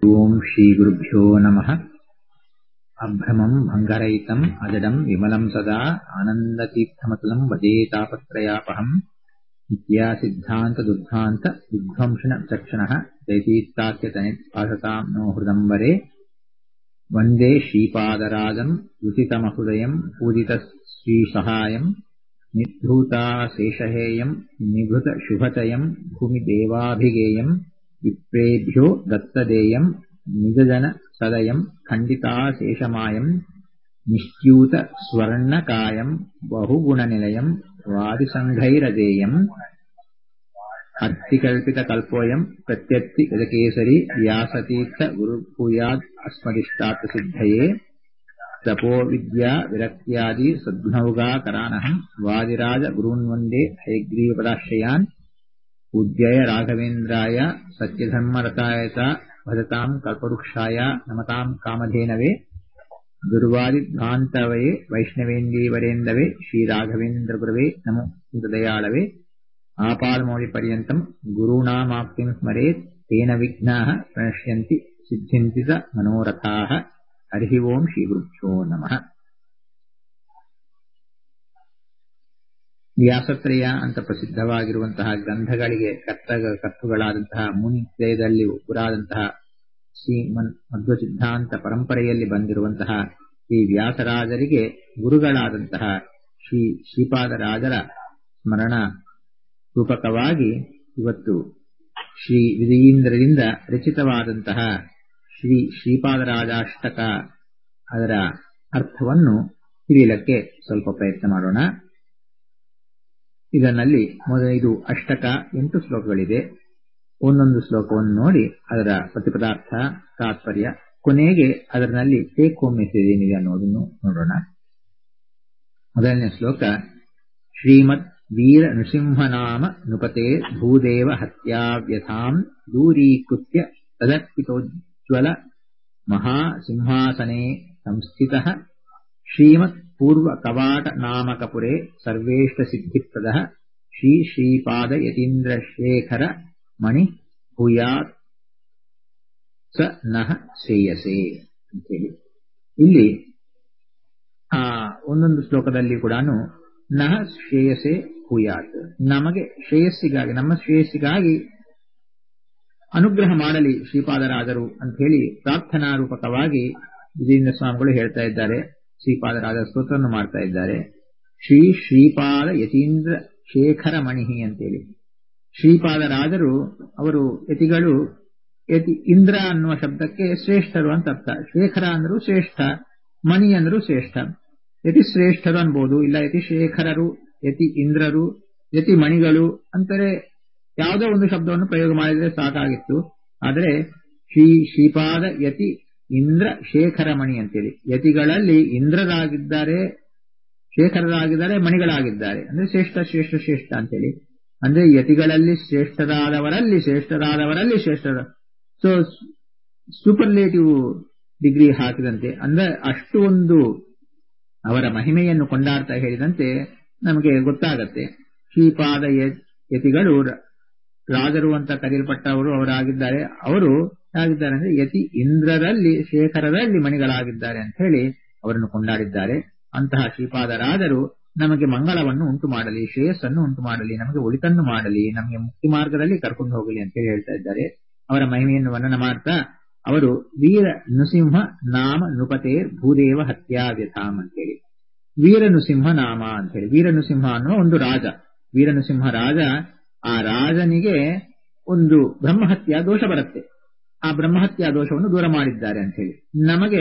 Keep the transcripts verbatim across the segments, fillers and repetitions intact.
ಓಂ ಶ್ರೀ ಗುರುಭ್ಯೋ ನಮಃ. ಅಭ್ರಮಂ ಭಂಗರಹಿತಂ ಅಜಡಂ ವಿಮಲಂ ಸದಾ ಆನಂದತೀರ್ಥಮತುಲಂ ಭಜೇ ತಾಪತ್ರಯಾಪಹಂ. ನಿತ್ಯಾ ಸಿದ್ಧಾಂತ ದುರ್ಧಾಂತ ವಿಧ್ವಂಸನ ವಿಚಕ್ಷಣಃ ಜಯತೀರ್ಥಾಖ್ಯ ತನಿತ್ಪಾಸತಾಂ ನೋ ಹೃದಂಬರೆ. ವಂದೇ ಶ್ರೀಪಾದರಾಜಂ ಯುತಿತಮಹೃದಯಂ ಪೂಜಿತ ಶ್ರೀಸಹಾಯಂ ನಿದ್ಧೂತಾ ಶೇಷಹೇಯಂ ನಿಭೃತ ಶುಭಚಯಂ ಭೂಮಿದೇವಾಭಿಗೇಯಂ ವಿಪ್ರೇಭ್ಯೋ ದತ್ತದೇಯಂ ನಿಜಜನ ಸದಯಂ ಖಂಡಿತಾ ಶೇಷಮಾಯಂ ನಿಶ್ಚ್ಯೂತ ಸ್ವರ್ಣಕಾಯಂ ಬಹುಗುಣನಿಲಯಂ ವಾದಿಸಂಘೈರದೇಯಂ ಅರ್ಥಿಕಲ್ಪಿತಕಲ್ಪೋಯಂ ಪ್ರತ್ಯರ್ಥಿ ಗಜಕೇಸರಿ ವ್ಯಾಸತೀರ್ಥ ಗುರುಭೂಯಾದ್ ಅಸ್ಮದಿಷ್ಟಾರ್ಥಸಿದ್ಧಯೇ. ತಪೋ ವಿದ್ಯಾ ವಿರಕ್ತ್ಯಾದಿ ಸದ್ಗುಣೌಘಾಕರಾನಹಂ ವಾದಿರಾಜ ಗುರೂನ್ವಂದೇ ಹಯಗ್ರೀವಪದಾಶ್ರಯಾನ್. ಪೂಜ್ಯಾಯ ರಾಘವೇಂದ್ರಾಯ ಸತ್ಯಧರ್ಮರತಾಯ ಚ ಭಜತಾಂ ಕಲ್ಪವೃಕ್ಷಾಯ ನಮತಾಂ ಕಾಮಧೇನವೇ. ದುರ್ವಾದಿಧ್ವಾಂತವಯೇ ವೈಷ್ಣವೇಂದೀವರೇಂದವೇ ಶ್ರೀರಾಘವೇಂದ್ರ ಗುರವೇ ನಮೋ ದಯಾಳವೇ. ಆಪಾದಮೌಳಿಪರ್ಯಂತಂ ಗುರುಣಾಮಾಪ್ತಿಂ ಸ್ಮರೇತ್ ತೇನ ವಿಘ್ನಾಃ ಪ್ರಣಶ್ಯಂತಿ ಸಿದ್ಧ್ಯಂತಿ ಚ ಮನೋರಥಾಃ. ಹರಿ ಓಂ ಶ್ರೀ ಗುರುಭ್ಯೋ ನಮಃ. ವ್ಯಾಸತ್ರಯ ಅಂತ ಪ್ರಸಿದ್ಧವಾಗಿರುವಂತಹ ಗ್ರಂಥಗಳಿಗೆ ಕರ್ತ ಕರ್ತುಗಳಾದಂತಹ ಮುನಿತ್ರಯದಲ್ಲಿ ಒಬ್ಬರಾದಂತಹ ಶ್ರೀ ಮಧ್ವ ಸಿದ್ಧಾಂತ ಪರಂಪರೆಯಲ್ಲಿ ಬಂದಿರುವಂತಹ ಶ್ರೀ ವ್ಯಾಸರಾಜರಿಗೆ ಗುರುಗಳಾದಂತಹ ಶ್ರೀ ಶ್ರೀಪಾದರಾಜರ ಸ್ಮರಣ ರೂಪಕವಾಗಿ ಇವತ್ತು ಶ್ರೀ ವಿಜಯೀಂದ್ರರಿಂದ ರಚಿತವಾದಂತಹ ಶ್ರೀ ಶ್ರೀಪಾದರಾಜಾಷ್ಟಕ ಅದರ ಅರ್ಥವನ್ನು ತಿಳಿಯಲಿಕ್ಕೆ ಸ್ವಲ್ಪ ಪ್ರಯತ್ನ ಮಾಡೋಣ. ಇದರಲ್ಲಿ ಮೊದಲ ಇದು ಅಷ್ಟಕ ಎಂಟು ಶ್ಲೋಕಗಳಿದೆ. ಒಂದೊಂದು ಶ್ಲೋಕವನ್ನು ನೋಡಿ ಅದರ ಪ್ರತಿಪದಾರ್ಥ ತಾತ್ಪರ್ಯ ಕೊನೆಗೆ ಅದರಲ್ಲಿ ಟೇಕ್ ಹೋಮ್ ಮೆಸೇಜ್ ಏನಿದೆ ಅನ್ನೋದನ್ನು ನೋಡೋಣ. ಮೊದಲನೇ ಶ್ಲೋಕ ಶ್ರೀಮದ್ ವೀರ ನೃಸಿಂಹನಾಮ ನೃಪತೆ ಭೂದೇವ ಹತ್ಯಾವ್ಯಥಾಂ ದೂರೀಕೃತ್ಯ ತದರ್ಪಿತೋಜ್ವಲ ಮಹಾಸಿಂಹಾಸನೆ ಸಂಸ್ಥಿತಃ ಶ್ರೀಮತ್ ಪೂರ್ವ ಕವಾಟ ನಾಮಕಪುರೆ ಸರ್ವೇಷ್ಟ ಸಿದ್ಧಿಪ್ರದಃ ಶ್ರೀ ಶ್ರೀಪಾದ ಯತೀಂದ್ರಶೇಖರ ಮಣಿ ಭೂಯಾತ್ ಸ ನಃ ಶ್ರೇಯಸೆ ಅಂತೇಳಿ ಇಲ್ಲಿ ಆ ಒಂದೊಂದು ಶ್ಲೋಕದಲ್ಲಿ ಕೂಡ ನಃ ಶ್ರೇಯಸೆ ಭೂಯಾತ್, ನಮಗೆ ಶ್ರೇಯಸ್ಸಿಗಾಗಿ ನಮ್ಮ ಶ್ರೇಯಸ್ಸಿಗಾಗಿ ಅನುಗ್ರಹ ಮಾಡಲಿ ಶ್ರೀಪಾದರಾಜರು ಅಂತ ಹೇಳಿ ಪ್ರಾರ್ಥನಾ ರೂಪಕವಾಗಿ ವಿಜಯೇಂದ್ರ ಸ್ವಾಮಿಗಳು ಹೇಳ್ತಾ ಇದ್ದಾರೆ. ಶ್ರೀಪಾದರಾಜರ ಸ್ತೋತ್ರವನ್ನು ಮಾಡ್ತಾ ಇದ್ದಾರೆ. ಶ್ರೀ ಶ್ರೀಪಾದ ಯತೀಂದ್ರ ಶೇಖರ ಮಣಿಹಿ ಅಂತೇಳಿ ಶ್ರೀಪಾದರಾಜರು ಅವರು ಯತಿಗಳು ಯತಿ ಇಂದ್ರ ಅನ್ನುವ ಶಬ್ದಕ್ಕೆ ಶ್ರೇಷ್ಠರು ಅಂತ ಅರ್ಥ. ಶೇಖರ ಅಂದ್ರೂ ಶ್ರೇಷ್ಠ, ಮಣಿ ಅಂದ್ರೂ ಶ್ರೇಷ್ಠ. ಯತಿ ಶ್ರೇಷ್ಠರು ಅನ್ಬೋದು, ಇಲ್ಲ ಯತಿ ಶೇಖರರು, ಯತಿ ಇಂದ್ರರು, ಯತಿ ಮಣಿಗಳು ಅಂತಾರೆ. ಯಾವುದೋ ಒಂದು ಶಬ್ದವನ್ನು ಪ್ರಯೋಗ ಮಾಡಿದ್ರೆ ಸಾಕಾಗಿತ್ತು. ಆದರೆ ಶ್ರೀ ಶ್ರೀಪಾದ ಯತಿ ಇಂದ್ರ ಶೇಖರ ಮಣಿ ಅಂತೇಳಿ ಯತಿಗಳಲ್ಲಿ ಇಂದ್ರರಾಗಿದ್ದಾರೆ, ಶೇಖರರಾಗಿದ್ದಾರೆ, ಮಣಿಗಳಾಗಿದ್ದಾರೆ. ಅಂದ್ರೆ ಶ್ರೇಷ್ಠ ಶ್ರೇಷ್ಠ ಶ್ರೇಷ್ಠ ಅಂತೇಳಿ ಅಂದ್ರೆ ಯತಿಗಳಲ್ಲಿ ಶ್ರೇಷ್ಠರಾದವರಲ್ಲಿ ಶ್ರೇಷ್ಠರಾದವರಲ್ಲಿ ಶ್ರೇಷ್ಠರ ಸೊ ಸೂಪರ್ಲೇಟಿವ್ ಡಿಗ್ರಿ ಹಾಕಿದಂತೆ ಅಂದ್ರೆ ಅಷ್ಟು ಒಂದು ಅವರ ಮಹಿಮೆಯನ್ನು ಕೊಂಡಾಡ್ತಾ ಹೇಳಿದಂತೆ ನಮಗೆ ಗೊತ್ತಾಗತ್ತೆ. ಶ್ರೀಪಾದ ಯತಿಗಳು ರಾಜರು ಅಂತ ಕರೆಯಲ್ಪಟ್ಟವರು ಅವರಾಗಿದ್ದಾರೆ. ಅವರು ಆಗಿದ್ದಾರೆ ಅಂದ್ರೆ ಯತಿ ಇಂದ್ರರಲ್ಲಿ ಶೇಖರರಲ್ಲಿ ಮಣಿಗಳಾಗಿದ್ದಾರೆ ಅಂತ ಹೇಳಿ ಅವರನ್ನು ಕೊಂಡಾಡಿದ್ದಾರೆ. ಅಂತಹ ಶ್ರೀಪಾದರಾಜರು ನಮಗೆ ಮಂಗಳವನ್ನು ಉಂಟು ಮಾಡಲಿ, ಶ್ರೇಯಸ್ಸನ್ನು ಉಂಟು ಮಾಡಲಿ, ನಮಗೆ ಒಳಿತನ್ನು ಮಾಡಲಿ, ನಮಗೆ ಮುಕ್ತಿ ಮಾರ್ಗದಲ್ಲಿ ಕರ್ಕೊಂಡು ಹೋಗಲಿ ಅಂತ ಹೇಳಿ ಹೇಳ್ತಾ ಇದ್ದಾರೆ. ಅವರ ಮಹಿಮೆಯನ್ನು ವರ್ಣನ ಮಾಡ್ತಾ ಅವರು ವೀರ ನೃಸಿಂಹ ನಾಮ ನೃಪತೆ ಭೂದೇವ ಹತ್ಯಾವ್ಯಥಾಂ ಅಂತೇಳಿ ವೀರ ನೃಸಿಂಹ ನಾಮ ಅಂತ ಹೇಳಿ ವೀರ ನೃಸಿಂಹ ಅನ್ನುವ ಒಂದು ರಾಜ. ವೀರ ನೃಸಿಂಹ ರಾಜ, ಆ ರಾಜನಿಗೆ ಒಂದು ಬ್ರಹ್ಮಹತ್ಯಾ ದೋಷ ಬರುತ್ತೆ. ಆ ಬ್ರಹ್ಮಹತ್ಯಾ ದೋಷವನ್ನು ದೂರ ಮಾಡಿದ್ದಾರೆ ಅಂತ ಹೇಳಿ ನಮಗೆ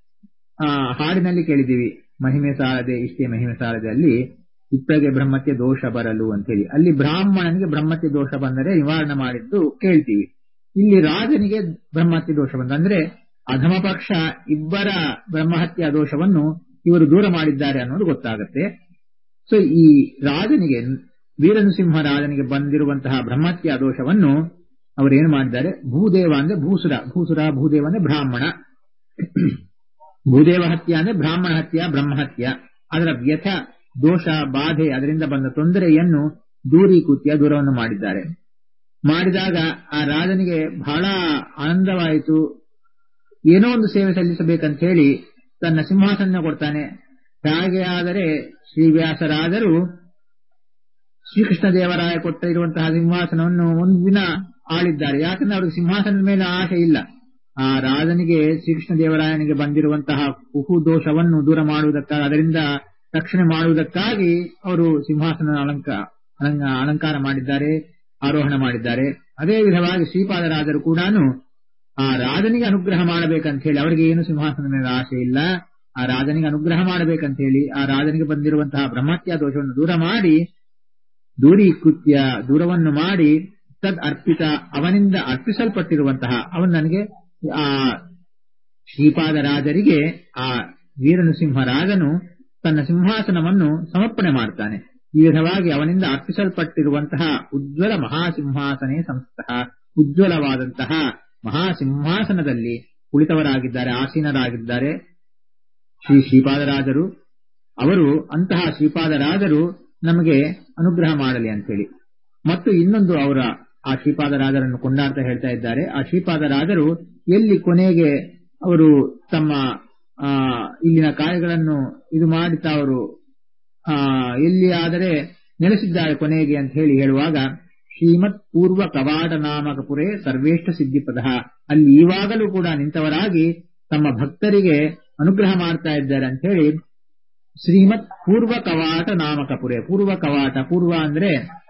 ಆ ಹಾಡಿನಲ್ಲಿ ಕೇಳಿದ್ದೀವಿ. ಮಹಿಮೆ ಸಾರದೆ ಇಷ್ಟೇ ಮಹಿಮೆ ಸಾರದೆ ಅಲ್ಲಿ ಇಪ್ಪಗೆ ಬ್ರಹ್ಮತ್ಯ ದೋಷ ಬರಲು ಅಂತ ಹೇಳಿ ಅಲ್ಲಿ ಬ್ರಾಹ್ಮಣನಿಗೆ ಬ್ರಹ್ಮತ್ಯ ದೋಷ ಬಂದರೆ ನಿವಾರಣೆ ಮಾಡಿದ್ದು ಕೇಳ್ತೀವಿ. ಇಲ್ಲಿ ರಾಜನಿಗೆ ಬ್ರಹ್ಮಹತ್ಯೆ ದೋಷ ಬಂದ ಅಂದ್ರೆ ಅಧಮ ಪಕ್ಷ ಇಬ್ಬರ ಬ್ರಹ್ಮಹತ್ಯಾ ದೋಷವನ್ನು ಇವರು ದೂರ ಮಾಡಿದ್ದಾರೆ ಅನ್ನೋದು ಗೊತ್ತಾಗುತ್ತೆ. ಸೊ ಈ ರಾಜನಿಗೆ ವೀರನೃಸಿಂಹ ರಾಜನಿಗೆ ಬಂದಿರುವಂತಹ ಬ್ರಹ್ಮಹತ್ಯಾ ದೋಷವನ್ನು ಅವರೇನು ಮಾಡಿದ್ದಾರೆ, ಭೂದೇವ ಅಂದ್ರೆ ಭೂಸುರ, ಭೂಸುರ ಭೂದೇವ ಅಂದ್ರೆ ಬ್ರಾಹ್ಮಣ, ಭೂದೇವ ಹತ್ಯ ಅಂದ್ರೆ ಬ್ರಾಹ್ಮಣ ಹತ್ಯ ಬ್ರಹ್ಮಹತ್ಯ, ಅದರ ವ್ಯಥ ದೋಷ ಬಾಧೆ ಅದರಿಂದ ಬಂದ ತೊಂದರೆಯನ್ನು ದೂರೀಕೃತ್ಯ ದೂರವನ್ನು ಮಾಡಿದ್ದಾರೆ. ಮಾಡಿದಾಗ ಆ ರಾಜನಿಗೆ ಬಹಳ ಆನಂದವಾಯಿತು. ಏನೋ ಒಂದು ಸೇವೆ ಸಲ್ಲಿಸಬೇಕಂತ ಹೇಳಿ ತನ್ನ ಸಿಂಹಾಸನ ಕೊಡ್ತಾನೆ. ಹಾಗೆ ಆದರೆ ಶ್ರೀವ್ಯಾಸರಾದರೂ ಶ್ರೀಕೃಷ್ಣ ದೇವರಾಯ ಕೊಟ್ಟ ಇರುವಂತಹ ಸಿಂಹಾಸನವನ್ನು ಒಂದು ದಿನ ಆಳಿದ್ದಾರೆ. ಯಾಕಂದ್ರೆ ಅವ್ರಿಗೆ ಸಿಂಹಾಸನದ ಮೇಲೆ ಆಸೆ ಇಲ್ಲ. ಆ ರಾಜನಿಗೆ ಶ್ರೀಕೃಷ್ಣ ದೇವರಾಯನಿಗೆ ಬಂದಿರುವಂತಹ ಕುಹು ದೋಷವನ್ನು ದೂರ ಮಾಡುವುದಕ್ಕಾಗಿ, ಅದರಿಂದ ರಕ್ಷಣೆ ಮಾಡುವುದಕ್ಕಾಗಿ ಅವರು ಸಿಂಹಾಸನ ಅಲಂಕಾರ ಅಲಂಕಾರ ಮಾಡಿದ್ದಾರೆ, ಆರೋಹಣ ಮಾಡಿದ್ದಾರೆ. ಅದೇ ವಿಧವಾಗಿ ಶ್ರೀಪಾದರಾಜರು ಕೂಡ ಆ ರಾಜನಿಗೆ ಅನುಗ್ರಹ ಮಾಡಬೇಕಂತ ಹೇಳಿ, ಅವರಿಗೆ ಏನು ಸಿಂಹಾಸನದ ಮೇಲೆ ಆಸೆ ಇಲ್ಲ, ಆ ರಾಜನಿಗೆ ಅನುಗ್ರಹ ಮಾಡಬೇಕಂತ ಹೇಳಿ ಆ ರಾಜನಿಗೆ ಬಂದಿರುವಂತಹ ಬ್ರಹ್ಮತ್ಯ ದೋಷವನ್ನು ದೂರ ಮಾಡಿ, ದೂರಿ ಕೃತ್ಯ ದೂರವನ್ನು ಮಾಡಿ, ತದ್ ಅರ್ಪಿತ ಅವನಿಂದ ಅರ್ಪಿಸಲ್ಪಟ್ಟಿರುವಂತಹ ಅವನು ನನಗೆ ಆ ಶ್ರೀಪಾದರಾಜರಿಗೆ ಆ ವೀರನೃಸಿಂಹರಾಜನು ತನ್ನ ಸಿಂಹಾಸನವನ್ನು ಸಮರ್ಪಣೆ ಮಾಡ್ತಾನೆ. ಈ ವಿಧವಾಗಿ ಅವನಿಂದ ಅರ್ಪಿಸಲ್ಪಟ್ಟಿರುವಂತಹ ಉಜ್ವಲ ಮಹಾಸಿಂಹಾಸನೇ ಸಂಸ್ಥಃ, ಉಜ್ವಲವಾದಂತಹ ಮಹಾಸಿಂಹಾಸನದಲ್ಲಿ ಕುಳಿತವರಾಗಿದ್ದಾರೆ, ಆಸೀನರಾಗಿದ್ದಾರೆ ಶ್ರೀ ಶ್ರೀಪಾದರಾಜರು. ಅವರು ಅಂತಹ ಶ್ರೀಪಾದರಾಜರು ನಮಗೆ ಅನುಗ್ರಹ ಮಾಡಲಿ ಅಂತೇಳಿ. ಮತ್ತು ಇನ್ನೊಂದು ಅವರ ಆ ಶ್ರೀಪಾದರಾಜರನ್ನು ಕೊಂಡಾಡ್ತಾ ಹೇಳ್ತಾ ಇದ್ದಾರೆ. ಆ ಶ್ರೀಪಾದರಾಜರು ಎಲ್ಲಿ ಕೊನೆಗೆ ಅವರು ತಮ್ಮ ಆ ಇಲ್ಲಿನ ಕಾರ್ಯಗಳನ್ನು ಇದು ಮಾಡುತ್ತಾ ಅವರು ಆ ಎಲ್ಲಿ ಆದರೆ ನೆಲೆಸಿದ್ದಾರೆ ಕೊನೆಗೆ ಅಂತ ಹೇಳಿ ಹೇಳುವಾಗ, ಶ್ರೀಮತ್ ಪೂರ್ವ ಕವಾಟ ನಾಮಕಪುರೇ ಸರ್ವೇಷ್ಟ ಸಿದ್ಧಿಪದ, ಅಲ್ಲಿ ಈವಾಗಲೂ ಕೂಡ ನಿಂತವರಾಗಿ ತಮ್ಮ ಭಕ್ತರಿಗೆ ಅನುಗ್ರಹ ಮಾಡ್ತಾ ಇದ್ದಾರೆ ಅಂತ ಹೇಳಿ ಶ್ರೀಮತ್ ಪೂರ್ವ ಕವಾಟ ನಾಮಕಪುರೇ. ಪೂರ್ವ ಕವಾಟ, ಪೂರ್ವ ಅಂದ್ರೆ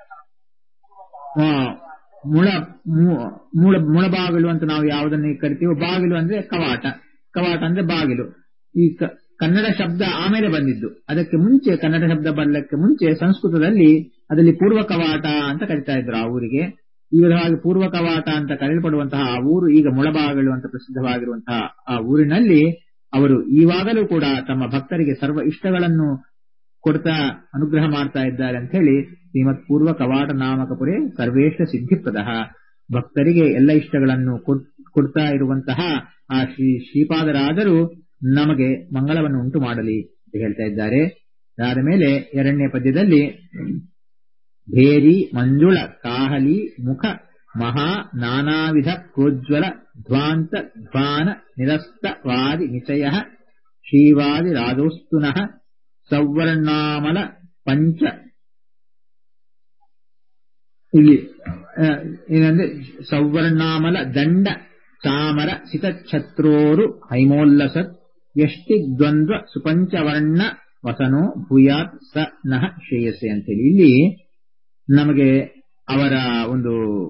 ಮುಳ ಮುಳ ಮುಳಬಾಗಿಲು ಅಂತ ನಾವು ಯಾವುದನ್ನು ಕರಿತೀವೋ, ಬಾಗಿಲು ಅಂದ್ರೆ ಕವಾಟ, ಕವಾಟ ಅಂದ್ರೆ ಬಾಗಿಲು. ಈ ಕನ್ನಡ ಶಬ್ದ ಆಮೇಲೆ ಬಂದಿದ್ದು. ಅದಕ್ಕೆ ಮುಂಚೆ ಕನ್ನಡ ಶಬ್ದ ಬರಲಿಕ್ಕೆ ಮುಂಚೆ ಸಂಸ್ಕೃತದಲ್ಲಿ ಅದರಲ್ಲಿ ಪೂರ್ವ ಕವಾಟ ಅಂತ ಕರಿತಾ ಇದ್ರು ಆ ಊರಿಗೆ. ಈ ವಿಧವಾಗಿ ಪೂರ್ವ ಕವಾಟ ಅಂತ ಕರೆಯಲ್ಪಡುವಂತಹ ಆ ಊರು ಈಗ ಮುಳಬಾಗಿಲು ಅಂತ ಪ್ರಸಿದ್ಧವಾಗಿರುವಂತಹ ಆ ಊರಿನಲ್ಲಿ ಅವರು ಈವಾಗಲೂ ಕೂಡ ತಮ್ಮ ಭಕ್ತರಿಗೆ ಸರ್ವ ಇಷ್ಟಗಳನ್ನು ಕೊಡ್ತಾ ಅನುಗ್ರಹ ಮಾಡ್ತಾ ಇದ್ದಾರೆ ಅಂತ ಹೇಳಿ ಶ್ರೀಮತ್ ಪೂರ್ವ ಕವಾಟ ನಾಮಕಪುರೇ ಸರ್ವೇಷ್ಟ ಸಿದ್ಧಿಪ್ರದ, ಭಕ್ತರಿಗೆ ಎಲ್ಲ ಇಷ್ಟಗಳನ್ನು ಕೊಡ್ತಾ ಇರುವಂತಹ ಆ ಶ್ರೀ ಶ್ರೀಪಾದರಾಜರು ನಮಗೆ ಮಂಗಳವನ್ನು ಉಂಟು ಮಾಡಲಿ ಅಂತ ಹೇಳ್ತಾ ಇದ್ದಾರೆ. ಅದಾದ ಮೇಲೆ ಎರಡನೇ ಪದ್ಯದಲ್ಲಿ ಭೇರಿ ಮಂಜುಳ ಕಾಹಲಿ ಮುಖ ಮಹಾ ನಾನಾವಿಧ ಪ್ರೋಜ್ವಲ ಧ್ವಾಂತ ಧ್ವಾನ ನಿರಸ್ತ ವಾದಿ ನಿಚಯ ಶ್ರೀವಾದಿ ರಾಜೋಸ್ತುನಃ ಸೌವರ್ಣಾಮಲ ಪಂಚ, ಇಲ್ಲಿ ಏನಂದ್ರೆ ಸೌವರ್ಣಾಮಲ ದಂಡ ಚಾಮರ ಸಿತಛತ್ರೋರು ಹೈಮೋಲ್ಲಸತ್ ಎಷ್ಟಿ ದ್ವಂದ್ವ ಸುಪಂಚವರ್ಣ ವಸನೋ ಭೂಯಾತ್ ಸ ನಃ ಶ್ರೇಯಸ್ಸೆ ಅಂತೇಳಿ ಇಲ್ಲಿ ನಮಗೆ ಅವರ ಒಂದು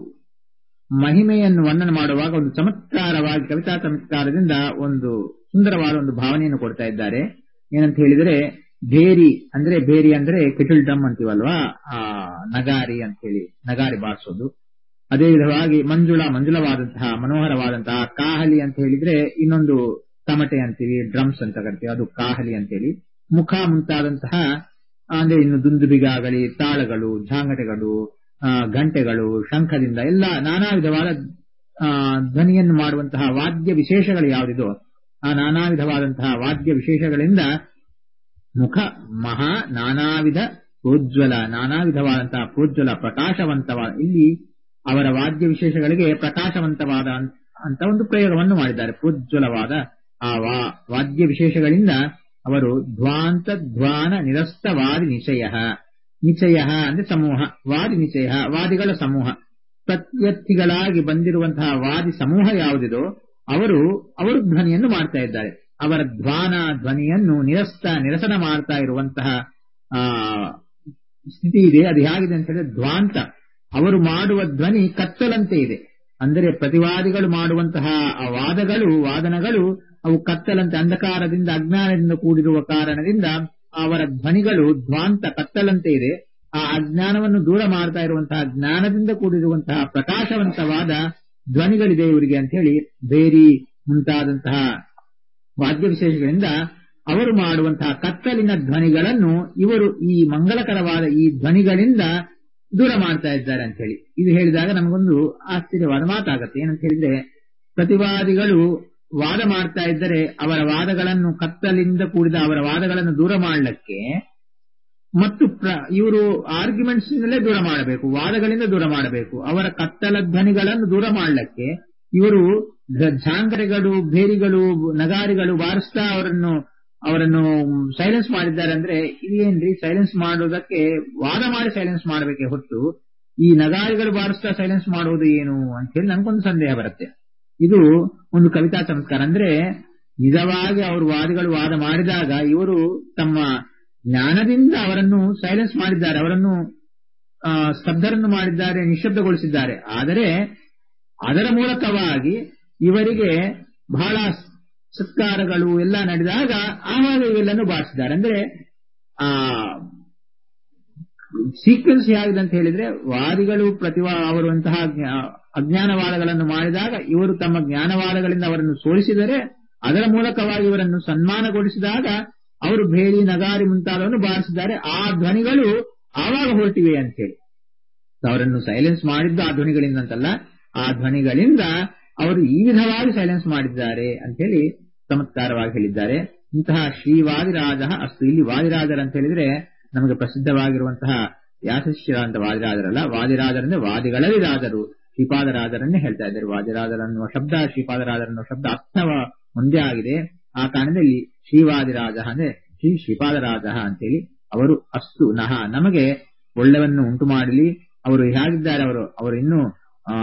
ಮಹಿಮೆಯನ್ನು ವರ್ಣನೆ ಮಾಡುವಾಗ ಒಂದು ಚಮತ್ಕಾರವಾಗಿ ಕವಿತಾ ಚಮತ್ಕಾರದಿಂದ ಒಂದು ಸುಂದರವಾದ ಒಂದು ಭಾವನೆಯನ್ನು ಕೊಡ್ತಾ ಇದ್ದಾರೆ. ಏನಂತ ಹೇಳಿದರೆ, ಭೇರಿ ಅಂದ್ರೆ ಭೇರಿ ಅಂದ್ರೆ ಕೆಟಲ್ ಡ್ರಮ್ ಅಂತೀವಲ್ವಾ, ಆ ನಗಾರಿ ಅಂತ ಹೇಳಿ ನಗಾರಿ ಬಾರಿಸೋದು. ಅದೇ ವಿಧವಾಗಿ ಮಂಜುಳ ಮಂಜುಳವಾದಂತಹ ಮನೋಹರವಾದಂತಹ, ಕಾಹಲಿ ಅಂತ ಹೇಳಿದ್ರೆ ಇನ್ನೊಂದು ತಮಟೆ ಅಂತೀವಿ, ಡ್ರಮ್ಸ್ ಅಂತ ಕರಿತೀವಿ, ಅದು ಕಾಹಲಿ ಅಂತೇಳಿ. ಮುಖ ಮುಂತಾದಂತಹ ಅಂದ್ರೆ ಇನ್ನು ದುಂದುಬಿಗಾಗಲಿ, ತಾಳಗಳು, ಝಾಂಗಟೆಗಳು, ಗಂಟೆಗಳು, ಶಂಖದಿಂದ ಎಲ್ಲ ನಾನಾ ವಿಧವಾದ ಧ್ವನಿಯನ್ನು ಮಾಡುವಂತಹ ವಾದ್ಯ ವಿಶೇಷಗಳು ಯಾವುದಿದೋ ಆ ನಾನಾ ವಿಧವಾದಂತಹ ವಾದ್ಯ ವಿಶೇಷಗಳಿಂದ ಮುಖ ಮಹಾ ನಾನಾ ವಿಧ ಪ್ರೋಜ್ವಲ, ನಾನಾ ವಿಧವಾದಂತಹ ಪ್ರೋಜ್ವಲ ಪ್ರಕಾಶವಂತವಾದ, ಇಲ್ಲಿ ಅವರ ವಾದ್ಯ ವಿಶೇಷಗಳಿಗೆ ಪ್ರಕಾಶವಂತವಾದ ಅಂತ ಒಂದು ಪ್ರಯೋಗವನ್ನು ಮಾಡಿದ್ದಾರೆ. ಪ್ರೋಜ್ವಲವಾದ ಆ ವಾದ್ಯ ವಿಶೇಷಗಳಿಂದ ಅವರು ಧ್ವಾಂತ ಧ್ವಾನ ನಿರಸ್ತ ವಾದಿ ನಿಚಯ, ನಿಚಯ ಅಂದ್ರೆ ಸಮೂಹ, ವಾದಿ ನಿಚಯ ವಾದಿಗಳ ಸಮೂಹ, ಪ್ರತ್ಯರ್ಥಿಗಳಾಗಿ ಬಂದಿರುವಂತಹ ವಾದಿ ಸಮೂಹ ಯಾವುದಿದೋ ಅವರು ಅವರು ಧ್ವನಿಯನ್ನು ಮಾಡ್ತಾ ಇದ್ದಾರೆ. ಅವರ ಧ್ವಾನ ಧ್ವನಿಯನ್ನು ನಿರಸ್ತ ನಿರಸನ ಮಾಡ್ತಾ ಇರುವಂತಹ ಆ ಸ್ಥಿತಿ ಇದೆ. ಅದು ಹೇಗಿದೆ ಅಂತ ಹೇಳಿದ್ರೆ ಧ್ವಾಂತ, ಅವರು ಮಾಡುವ ಧ್ವನಿ ಕತ್ತಲಂತೆ ಇದೆ. ಅಂದರೆ ಪ್ರತಿವಾದಿಗಳು ಮಾಡುವಂತಹ ವಾದಗಳು ವಾದನಗಳು ಅವು ಕತ್ತಲಂತೆ, ಅಂಧಕಾರದಿಂದ ಅಜ್ಞಾನದಿಂದ ಕೂಡಿರುವ ಕಾರಣದಿಂದ ಅವರ ಧ್ವನಿಗಳು ಧ್ವಾಂತ ಕತ್ತಲಂತೆ ಇದೆ. ಆ ಅಜ್ಞಾನವನ್ನು ದೂರ ಮಾಡ್ತಾ ಇರುವಂತಹ ಜ್ಞಾನದಿಂದ ಕೂಡಿರುವಂತಹ ಪ್ರಕಾಶವಂತವಾದ ಧ್ವನಿಗಳಿದೆ ಇವರಿಗೆ ಅಂತ ಹೇಳಿ ಬೇರಿ ಮುಂತಾದಂತಹ ವಾದ್ಯ ವಿಶೇಷಗಳಿಂದ ಅವರು ಮಾಡುವಂತಹ ಕತ್ತಲಿನ ಧ್ವನಿಗಳನ್ನು ಇವರು ಈ ಮಂಗಳಕರವಾದ ಈ ಧ್ವನಿಗಳಿಂದ ದೂರ ಮಾಡ್ತಾ ಇದ್ದಾರೆ ಅಂತ ಹೇಳಿ ಇದು ಹೇಳಿದಾಗ ನಮಗೊಂದು ಆಶ್ಚರ್ಯವಾದ ಮಾತಾಗತ್ತೆ. ಏನಂತ ಹೇಳಿದ್ರೆ, ಪ್ರತಿವಾದಿಗಳು ವಾದ ಮಾಡ್ತಾ ಇದ್ದರೆ ಅವರ ವಾದಗಳನ್ನು ಕತ್ತಲಿಂದ ಕೂಡಿದ ಅವರ ವಾದಗಳನ್ನು ದೂರ ಮಾಡಲಿಕ್ಕೆ ಮತ್ತು ಇವರು ಆರ್ಗ್ಯುಮೆಂಟ್ಸ್ ನಿಂದಲೇ ದೂರ ಮಾಡಬೇಕು, ವಾದಗಳಿಂದ ದೂರ ಮಾಡಬೇಕು. ಅವರ ಕತ್ತಲ ಧ್ವನಿಗಳನ್ನು ದೂರ ಮಾಡಲಿಕ್ಕೆ ಇವರು ಝಾಂಕರೆಗಳು, ಭೇರಿಗಳು, ನಗಾರಿಗಳು ಬಾರಿಸ್ತಾ ಅವರನ್ನು ಅವರನ್ನು ಸೈಲೆನ್ಸ್ ಮಾಡಿದ್ದಾರೆ ಅಂದ್ರೆ ಇದೇನ್ರಿ ಸೈಲೆನ್ಸ್ ಮಾಡೋದಕ್ಕೆ ವಾದ ಮಾಡಿ ಸೈಲೆನ್ಸ್ ಮಾಡಬೇಕೆ ಹೊರತು ಈ ನಗಾರಿಗಳು ಬಾರಿಸ್ತಾ ಸೈಲೆನ್ಸ್ ಮಾಡುವುದು ಏನು ಅಂತ ಹೇಳಿ ನನಗೊಂದು ಸಂದೇಹ ಬರುತ್ತೆ. ಇದು ಒಂದು ಕವಿತಾ ಸಂಸ್ಕಾರ. ಅಂದ್ರೆ ನಿಜವಾಗಿ ಅವರು ವಾದಿಗಳು ವಾದ ಮಾಡಿದಾಗ ಇವರು ತಮ್ಮ ಜ್ಞಾನದಿಂದ ಅವರನ್ನು ಸೈಲೆನ್ಸ್ ಮಾಡಿದ್ದಾರೆ, ಅವರನ್ನು ಸ್ತಬ್ಧರನ್ನು ಮಾಡಿದ್ದಾರೆ, ನಿಶ್ಶಬ್ದಗೊಳಿಸಿದ್ದಾರೆ. ಆದರೆ ಅದರ ಮೂಲಕವಾಗಿ ಇವರಿಗೆ ಬಹಳ ಸತ್ಕಾರಗಳು ಎಲ್ಲ ನಡೆದಾಗ ಆವಾಗ ಇವೆಲ್ಲನೂ ಬಾರಿಸಿದ್ದಾರೆ. ಅಂದ್ರೆ ಆ ಸೀಕ್ವೆನ್ಸ್ ಹೇಗಿದೆ ಅಂತ ಹೇಳಿದ್ರೆ ವಾದಿಗಳು ಪ್ರತಿವಾ ಅವರುವಂತಹ ಅಜ್ಞಾನವಾದಗಳನ್ನು ಮಾಡಿದಾಗ ಇವರು ತಮ್ಮ ಜ್ಞಾನವಾದಗಳಿಂದ ಅವರನ್ನು ಸೋಲಿಸಿದರೆ ಅದರ ಮೂಲಕವಾಗಿ ಇವರನ್ನು ಸನ್ಮಾನಗೊಳಿಸಿದಾಗ ಅವರು ಭೇರಿ, ನಗಾರಿ ಮುಂತಾದವನ್ನು ಬಾರಿಸಿದ್ದಾರೆ. ಆ ಧ್ವನಿಗಳು ಆವಾಗ ಹೊರಟಿವೆ ಅಂತ ಹೇಳಿ ಅವರನ್ನು ಸೈಲೆನ್ಸ್ ಮಾಡಿದ್ದು ಆ ಧ್ವನಿಗಳಿಂದ ಅಂತಲ್ಲ, ಆ ಧ್ವನಿಗಳಿಂದ ಅವರು ಈ ವಿಧವಾಗಿ ಸೈಲೆನ್ಸ್ ಮಾಡಿದ್ದಾರೆ ಅಂತ ಹೇಳಿ ಚಮತ್ಕಾರವಾಗಿ ಹೇಳಿದ್ದಾರೆ. ಇಂತಹ ಶ್ರೀವಾದಿರಾಜ ಅಸ್ತು. ಇಲ್ಲಿ ವಾದಿರಾಜರ ಅಂತ ಹೇಳಿದ್ರೆ ನಮಗೆ ಪ್ರಸಿದ್ಧವಾಗಿರುವಂತಹ ವ್ಯಾಸಶಿಷ್ಯರಾದಂತಹ ವಾದಿರಾಜರಲ್ಲ, ವಾದಿರಾಜರಂದ್ರೆ ವಾದಿಗಳಲ್ಲಿ ರಾಜರು, ಶ್ರೀಪಾದರಾಜರನ್ನೇ ಹೇಳ್ತಾ ಇದ್ದಾರೆ. ವಾದಿರಾಜರನ್ನುವ ಶಬ್ದ ಶ್ರೀಪಾದರಾಜರನ್ನುವ ಶಬ್ದ ಅರ್ಥವ ಒಂದೇ ಆಗಿದೆ. ಆ ಕಾರಣದಲ್ಲಿ ಶ್ರೀವಾದಿರಾಜ ಅಂದ್ರೆ ಶ್ರೀ ಶ್ರೀಪಾದರಾಜ ಅಂತೇಳಿ ಅವರು ಅಸ್ತು ನಹ ನಮಗೆ ಒಳ್ಳೆವನ್ನು ಉಂಟು ಮಾಡಲಿ. ಅವರು ಹೇಗಿದ್ದಾರೆ, ಅವರು ಅವರು ಇನ್ನೂ ಆ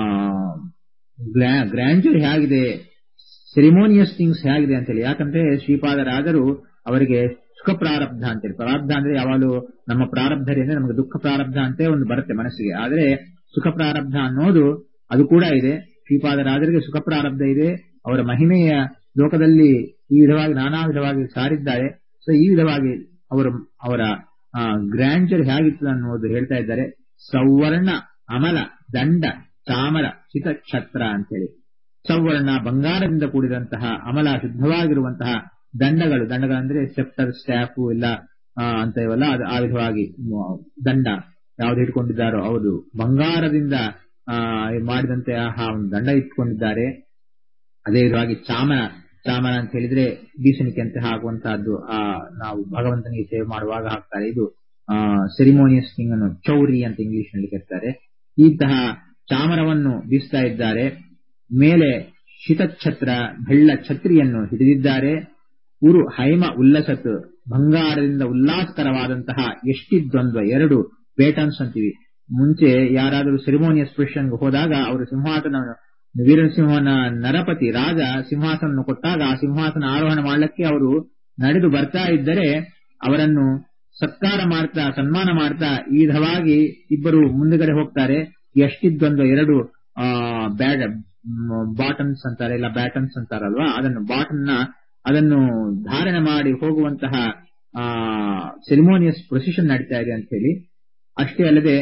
ಗ್ರ್ಯಾಂಜರ್ ಹೇಗಿದೆ, ಸೆರಿಮೋನಿಯಸ್ ಥಿಂಗ್ಸ್ ಹೇಗಿದೆ ಅಂತೇಳಿ. ಯಾಕಂದ್ರೆ ಶ್ರೀಪಾದರಾಜರು ಅವರಿಗೆ ಸುಖ ಪ್ರಾರಬ್ಧ ಅಂತೇಳಿ, ಪ್ರಾರಬ್ಧ ಅಂದ್ರೆ ಯಾವಾಗಲೂ ನಮ್ಮ ಪ್ರಾರಬ್ಧರಿ ಅಂದ್ರೆ ನಮಗೆ ದುಃಖ ಪ್ರಾರಬ್ಧ ಅಂತ ಒಂದು ಬರುತ್ತೆ ಮನಸ್ಸಿಗೆ, ಆದ್ರೆ ಸುಖ ಪ್ರಾರಬ್ಧ ಅನ್ನೋದು ಅದು ಕೂಡ ಇದೆ. ಶ್ರೀಪಾದರಾಜರಿಗೆ ಸುಖ ಪ್ರಾರಬ್ಧ ಇದೆ. ಅವರ ಮಹಿಮೆಯ ಲೋಕದಲ್ಲಿ ಈ ವಿಧವಾಗಿ ನಾನಾ ವಿಧವಾಗಿ ಸಾರಿದ್ದಾರೆ. ಸೊ ಈ ವಿಧವಾಗಿ ಅವರು ಅವರ ಗ್ರ್ಯಾಂಜರ್ ಹೇಗಿತ್ತು ಅನ್ನೋದು ಹೇಳ್ತಾ ಇದ್ದಾರೆ. ಸೌವರ್ಣ ಅಮಲ ದಂಡ ಚಾಮರ ಚಿತ ಛತ್ರ ಅಂತೇಳಿ. ಸೌವರ್ಣ ಬಂಗಾರದಿಂದ ಕೂಡಿದಂತಹ, ಅಮಲ ಶುದ್ಧವಾಗಿರುವಂತಹ ದಂಡಗಳು, ದಂಡಗಳಂದ್ರೆ ಸೆಪ್ಟರ್, ಸ್ಟ್ಯಾಫು ಇಲ್ಲ ಅಂತ ಇವಲ್ಲ, ಅದು ಆ ವಿಧವಾಗಿ ದಂಡ ಯಾವ್ದು ಇಟ್ಕೊಂಡಿದ್ದಾರೋ ಅವರು ಬಂಗಾರದಿಂದ ಆ ಮಾಡಿದಂತೆ ಆ ಒಂದು ದಂಡ ಇಟ್ಕೊಂಡಿದ್ದಾರೆ. ಅದೇ ವಿಧವಾಗಿ ಚಾಮರ, ಚಾಮರ ಅಂತ ಹೇಳಿದ್ರೆ ಬೀಸಣಿಕೆ ಅಂತ ಹಾಕುವಂತಹದ್ದು, ಆ ನಾವು ಭಗವಂತನಿಗೆ ಸೇವೆ ಮಾಡುವಾಗ ಹಾಕ್ತಾರೆ. ಇದು ಆ ಸೆರಿಮೋನಿಯಸ್ ಥಿಂಗ್ ಅನ್ನು ಚೌರಿ ಅಂತ ಇಂಗ್ಲಿಷ್ ನಲ್ಲಿ ಕರೀತಾರೆ. ಇಂತಹ ಚಾಮರವನ್ನು ಬೀಸ್ತಾ ಇದ್ದಾರೆ. ಮೇಲೆ ಶಿತಛತ್ರ ಬೆಳ್ಳ ಛತ್ರಿಯನ್ನು ಹಿಡಿದಿದ್ದಾರೆ. ಉರು ಹೈಮ ಉಲ್ಲಸತ್ ಬಂಗಾರದಿಂದ ಉಲ್ಲಾಸಕರವಾದಂತಹ ಎಷ್ಟಿದ್ವಂದ್ವ ಎರಡು ಬೇಟನ್ಸ್ ಅಂತೀವಿ. ಮುಂಚೆ ಯಾರಾದರೂ ಸೆರಿಮೋನಿಯಸ್ ಪ್ರೊಸೆಷನ್ಗೆ ಹೋದಾಗ ಅವರು ಸಿಂಹಾಸನ, ವೀರಸಿಂಹನ ನರಪತಿ ರಾಜ ಸಿಂಹಾಸನ ಕೊಟ್ಟಾಗ ಆ ಸಿಂಹಾಸನ ಆರೋಹಣ ಮಾಡಲಿಕ್ಕೆ ಅವರು ನಡೆದು ಬರ್ತಾ ಇದ್ದರೆ ಅವರನ್ನು ಸತ್ಕಾರ ಮಾಡ್ತಾ ಸನ್ಮಾನ ಮಾಡ್ತಾ ಈ ವಿಧವಾಗಿ ಇಬ್ಬರು ಮುಂದುಗಡೆ ಹೋಗ್ತಾರೆ. ಎಷ್ಟಿದ್ವಂದ್ವ ಎರಡು ಆ ಬ್ಯಾಡ್ ಬಾಟನ್ಸ್ ಅಂತಾರೆ, ಇಲ್ಲ ಬ್ಯಾಟನ್ಸ್ ಅಂತಾರಲ್ವಾ, ಅದನ್ನು ಬಾಟನ್ನ ಅದನ್ನು ಧಾರಣೆ ಮಾಡಿ ಹೋಗುವಂತಹ ಆ ಸೆರಿಮೋನಿಯಸ್ ಪ್ರೊಸೆಷನ್ ನಡೀತಾ ಇದೆ ಅಂತ ಹೇಳಿ. ಅಷ್ಟೇ ಅಲ್ಲದೆ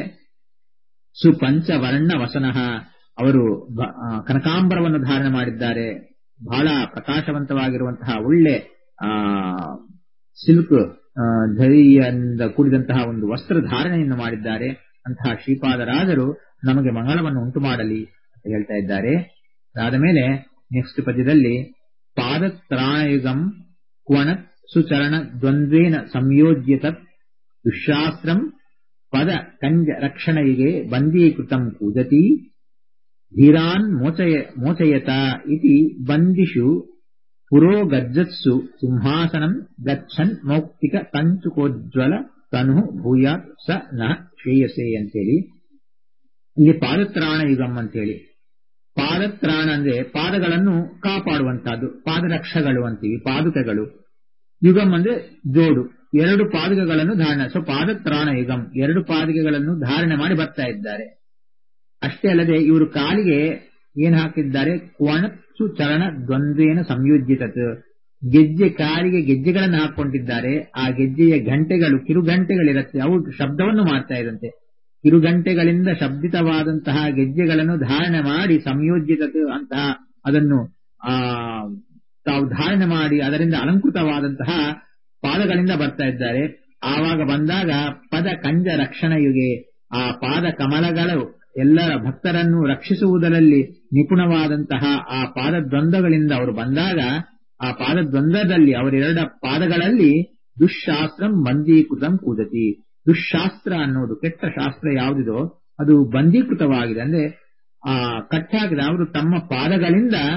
ಸುಪಂಚವರ್ಣ ವಸನಃ ಅವರು ಕನಕಾಂಬರವನ್ನು ಧಾರಣೆ ಮಾಡಿದ್ದಾರೆ. ಬಹಳ ಪ್ರಕಾಶವಂತವಾಗಿರುವಂತಹ ಒಳ್ಳೆ ಆ ಸಿಲ್ಕ್ ಧರಿಯಿಂದ ಕೂಡಿದಂತಹ ಒಂದು ವಸ್ತ್ರ ಧಾರಣೆಯನ್ನು ಮಾಡಿದ್ದಾರೆ. ಅಂತಹ ಶ್ರೀಪಾದರಾಜರು ನಮಗೆ ಮಂಗಳವನ್ನು ಉಂಟು ಮಾಡಲಿ ಅಂತ ಹೇಳ್ತಾ ಇದ್ದಾರೆ. ಅದಾದ ಮೇಲೆ ನೆಕ್ಸ್ಟ್ ಪದ್ಯದಲ್ಲಿ ಪಾದತ್ರಾಣಯುಗಂ ಕ್ವಣತ್ ಸುಚರಣ ದ್ವಂದ್ವೇನ ಸಂಯೋಜ್ಯತತ್ ದುಶಾಸ್ತ್ರಂ ಪದ ಕಂಜ ರಕ್ಷಣೆಗೆ ಬಂದೀಕೃತಂ ಕೂಜತಿ ಧೀರಾನ್ ಮೋಚಯ ಮೋಚಯತ ಇತಿ ಬಂದಿಷು ಪುರೋಗಜ್ಜತ್ಸು ಸಿಂಹಾಸನಂ ಗಚ್ಚನ್ ಮೌಕ್ತಿಕ ಕಂಚುಕೋಜ್ವಲ ತನು ಭೂಯಾತ್ ಸ ನ ಶ್ರೇಯಸೆ ಅಂತೇಳಿ. ಇಲ್ಲಿ ಪಾದತ್ರಾಣ ಯುಗಂ ಅಂತೇಳಿ, ಪಾದತ್ರಾಣ ಅಂದ್ರೆ ಪಾದಗಳನ್ನು ಕಾಪಾಡುವಂತಹದ್ದು, ಪಾದರಕ್ಷಗಳು ಅಂತೀವಿ, ಪಾದುಕೆಗಳು. ಯುಗಂ ಅಂದ್ರೆ ಜೋಡು, ಎರಡು ಪಾದುಕೆಗಳನ್ನು ಧಾರಣೆ. ಸೊ ಪಾದತ್ರಾಣ ಯುಗಂ, ಎರಡು ಪಾದುಕೆಗಳನ್ನು ಧಾರಣೆ ಮಾಡಿ ಬರ್ತಾ ಇದ್ದಾರೆ. ಅಷ್ಟೇ ಅಲ್ಲದೆ ಇವರು ಕಾಲಿಗೆ ಏನ್ ಹಾಕಿದ್ದಾರೆ, ಕ್ವಣತ್ಸು ಚರಣ ದ್ವಂದ್ವೇನ ಸಂಯೋಜಿತ, ಗೆಜ್ಜೆ, ಕಾಲಿಗೆ ಗೆಜ್ಜೆಗಳನ್ನು ಹಾಕೊಂಡಿದ್ದಾರೆ. ಆ ಗೆಜ್ಜೆಯ ಗಂಟೆಗಳು ಕಿರುಗಂಟೆಗಳಿರುತ್ತೆ, ಅವು ಶಬ್ದವನ್ನು ಮಾಡ್ತಾ ಇರಂತೆ. ಕಿರುಗಂಟೆಗಳಿಂದ ಶಬ್ದಿತವಾದಂತಹ ಗೆಜ್ಜೆಗಳನ್ನು ಧಾರಣೆ ಮಾಡಿ ಸಂಯೋಜಿತ ಅಂತಹ ಅದನ್ನು ಆ ತಾವು ಧಾರಣೆ ಮಾಡಿ ಅದರಿಂದ ಅಲಂಕೃತವಾದಂತಹ ಪಾದಗಳಿಂದ ಬರ್ತಾ ಇದ್ದಾರೆ. ಆವಾಗ ಬಂದಾಗ ಪದ ಕಂಜ ರಕ್ಷಣೆಯುಗೆ, ಆ ಪಾದ ಕಮಲಗಳು ಎಲ್ಲರ ಭಕ್ತರನ್ನು ರಕ್ಷಿಸುವುದರಲ್ಲಿ ನಿಪುಣವಾದಂತಹ ಆ ಪಾದದ್ವಂದ್ವಗಳಿಂದ ಅವರು ಬಂದಾಗ ಆ ಪಾದದ್ವಂದ್ವದಲ್ಲಿ ಅವರೆರಡ ಪಾದಗಳಲ್ಲಿ ದುಶಾಸ್ತ್ರಂ ಬಂದೀಕೃತಂ ಕೂಜತಿ. ದುಶಾಸ್ತ್ರ ಅನ್ನೋದು ಕೆಟ್ಟ ಶಾಸ್ತ್ರ ಯಾವುದಿದೋ ಅದು ಬಂದೀಕೃತವಾಗಿದೆ, ಅಂದ್ರೆ ಆ ಕಟ್ಟಾಗಿದೆ. ಅವರು ತಮ್ಮ ಪಾದಗಳಿಂದ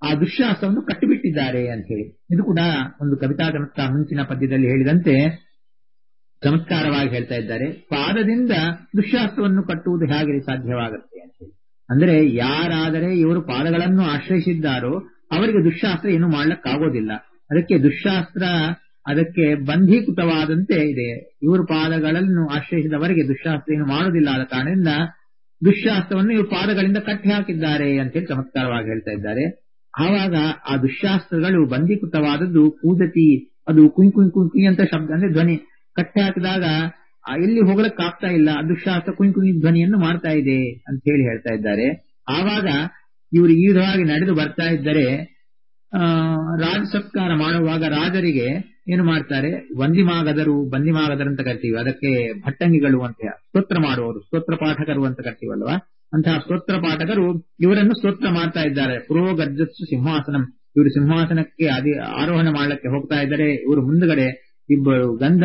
ಆ ದುಶ್ಯಾಸ್ತ್ರವನ್ನು ಕಟ್ಟಿಬಿಟ್ಟಿದ್ದಾರೆ ಅಂತ ಹೇಳಿ. ಇದು ಕೂಡ ಒಂದು ಕವಿತಾ ಚಮತ್ಕಾರ ಮುಂಚಿನ ಪದ್ಯದಲ್ಲಿ ಹೇಳಿದಂತೆ ಚಮತ್ಕಾರವಾಗಿ ಹೇಳ್ತಾ ಇದ್ದಾರೆ. ಪಾದದಿಂದ ದುಶ್ಯಾಸ್ತ್ರವನ್ನು ಕಟ್ಟುವುದು ಹೇಗೆ ಸಾಧ್ಯವಾಗುತ್ತೆ ಅಂತ ಹೇಳಿ. ಅಂದರೆ ಯಾರಾದರೆ ಇವರು ಪಾದಗಳನ್ನು ಆಶ್ರಯಿಸಿದ್ದಾರೋ ಅವರಿಗೆ ದುಶ್ಯಾಸ್ತ್ರ ಏನು ಮಾಡ್ಲಿಕ್ಕಾಗೋದಿಲ್ಲ. ಅದಕ್ಕೆ ದುಶ್ಯಾಸ್ತ್ರ ಅದಕ್ಕೆ ಬಂಧೀಕೃತವಾದಂತೆ ಇದೆ. ಇವರು ಪಾದಗಳನ್ನು ಆಶ್ರಯಿಸಿದವರಿಗೆ ದುಶ್ಯಾಸ್ತ್ರ ಏನು ಮಾಡುವುದಿಲ್ಲ. ಆದ ಕಾರಣದಿಂದ ದುಶ್ಯಾಸ್ತ್ರವನ್ನು ಇವರು ಪಾದಗಳಿಂದ ಕಟ್ಟಿ ಹಾಕಿದ್ದಾರೆ ಅಂತೇಳಿ ಚಮತ್ಕಾರವಾಗಿ ಹೇಳ್ತಾ ಇದ್ದಾರೆ. ಆವಾಗ ಆ ದುಶ್ಯಾಸ್ತ್ರಗಳು ಬಂಧೀಕೃತವಾದದ್ದು ಕೂದತಿ, ಅದು ಕುಯ್ ಕುಯ್ ಕುಯ್ ಕುಯ್ ಅಂತ ಶಬ್ದ, ಅಂದ್ರೆ ಧ್ವನಿ ಕಟ್ಟಿ ಹಾಕಿದಾಗ ಎಲ್ಲಿ ಹೋಗ್ಲಿಕ್ಕಾಗ್ತಾ ಇಲ್ಲ, ದುಶ್ಯಾಸ್ತ್ರ ಕುಯ್ ಕುಯ್ ಧ್ವನಿಯನ್ನು ಮಾಡ್ತಾ ಇದೆ ಅಂತ ಹೇಳಿ ಹೇಳ್ತಾ ಇದ್ದಾರೆ. ಆವಾಗ ಇವರು ಈ ವಿಧವಾಗಿ ನಡೆದು ಬರ್ತಾ ಇದ್ದರೆ ಆ ರಾಜ ಸತ್ಕಾರ ಮಾಡುವಾಗ ರಾಜರಿಗೆ ಏನು ಮಾಡ್ತಾರೆ, ವಂದಿಮಾಗದರು ಬಂದಿಮಾಗದರು ಅಂತ ಕರಿತೀವಿ, ಅದಕ್ಕೆ ಭಟ್ಟಂಗಿಗಳು ಅಂತ ಸ್ತೋತ್ರ ಮಾಡುವವರು, ಸ್ತೋತ್ರ ಪಾಠಕರು ಅಂತ ಕರಿತೀವಲ್ವಾ, ಅಂತಹ ಸ್ತೋತ್ರ ಪಾಠಕರು ಇವರನ್ನು ಸ್ತೋತ್ರ ಮಾಡ್ತಾ ಇದ್ದಾರೆ. ಪುರೋಗರ್ಜಸ್ಸು ಸಿಂಹಾಸನಂ, ಇವರು ಸಿಂಹಾಸನಕ್ಕೆ ಅದೇ ಆರೋಹಣ ಮಾಡಲಿಕ್ಕೆ ಹೋಗ್ತಾ ಇದ್ದಾರೆ. ಇವರು ಮುಂದುಗಡೆ ಇಬ್ಬರು ಗಂಧ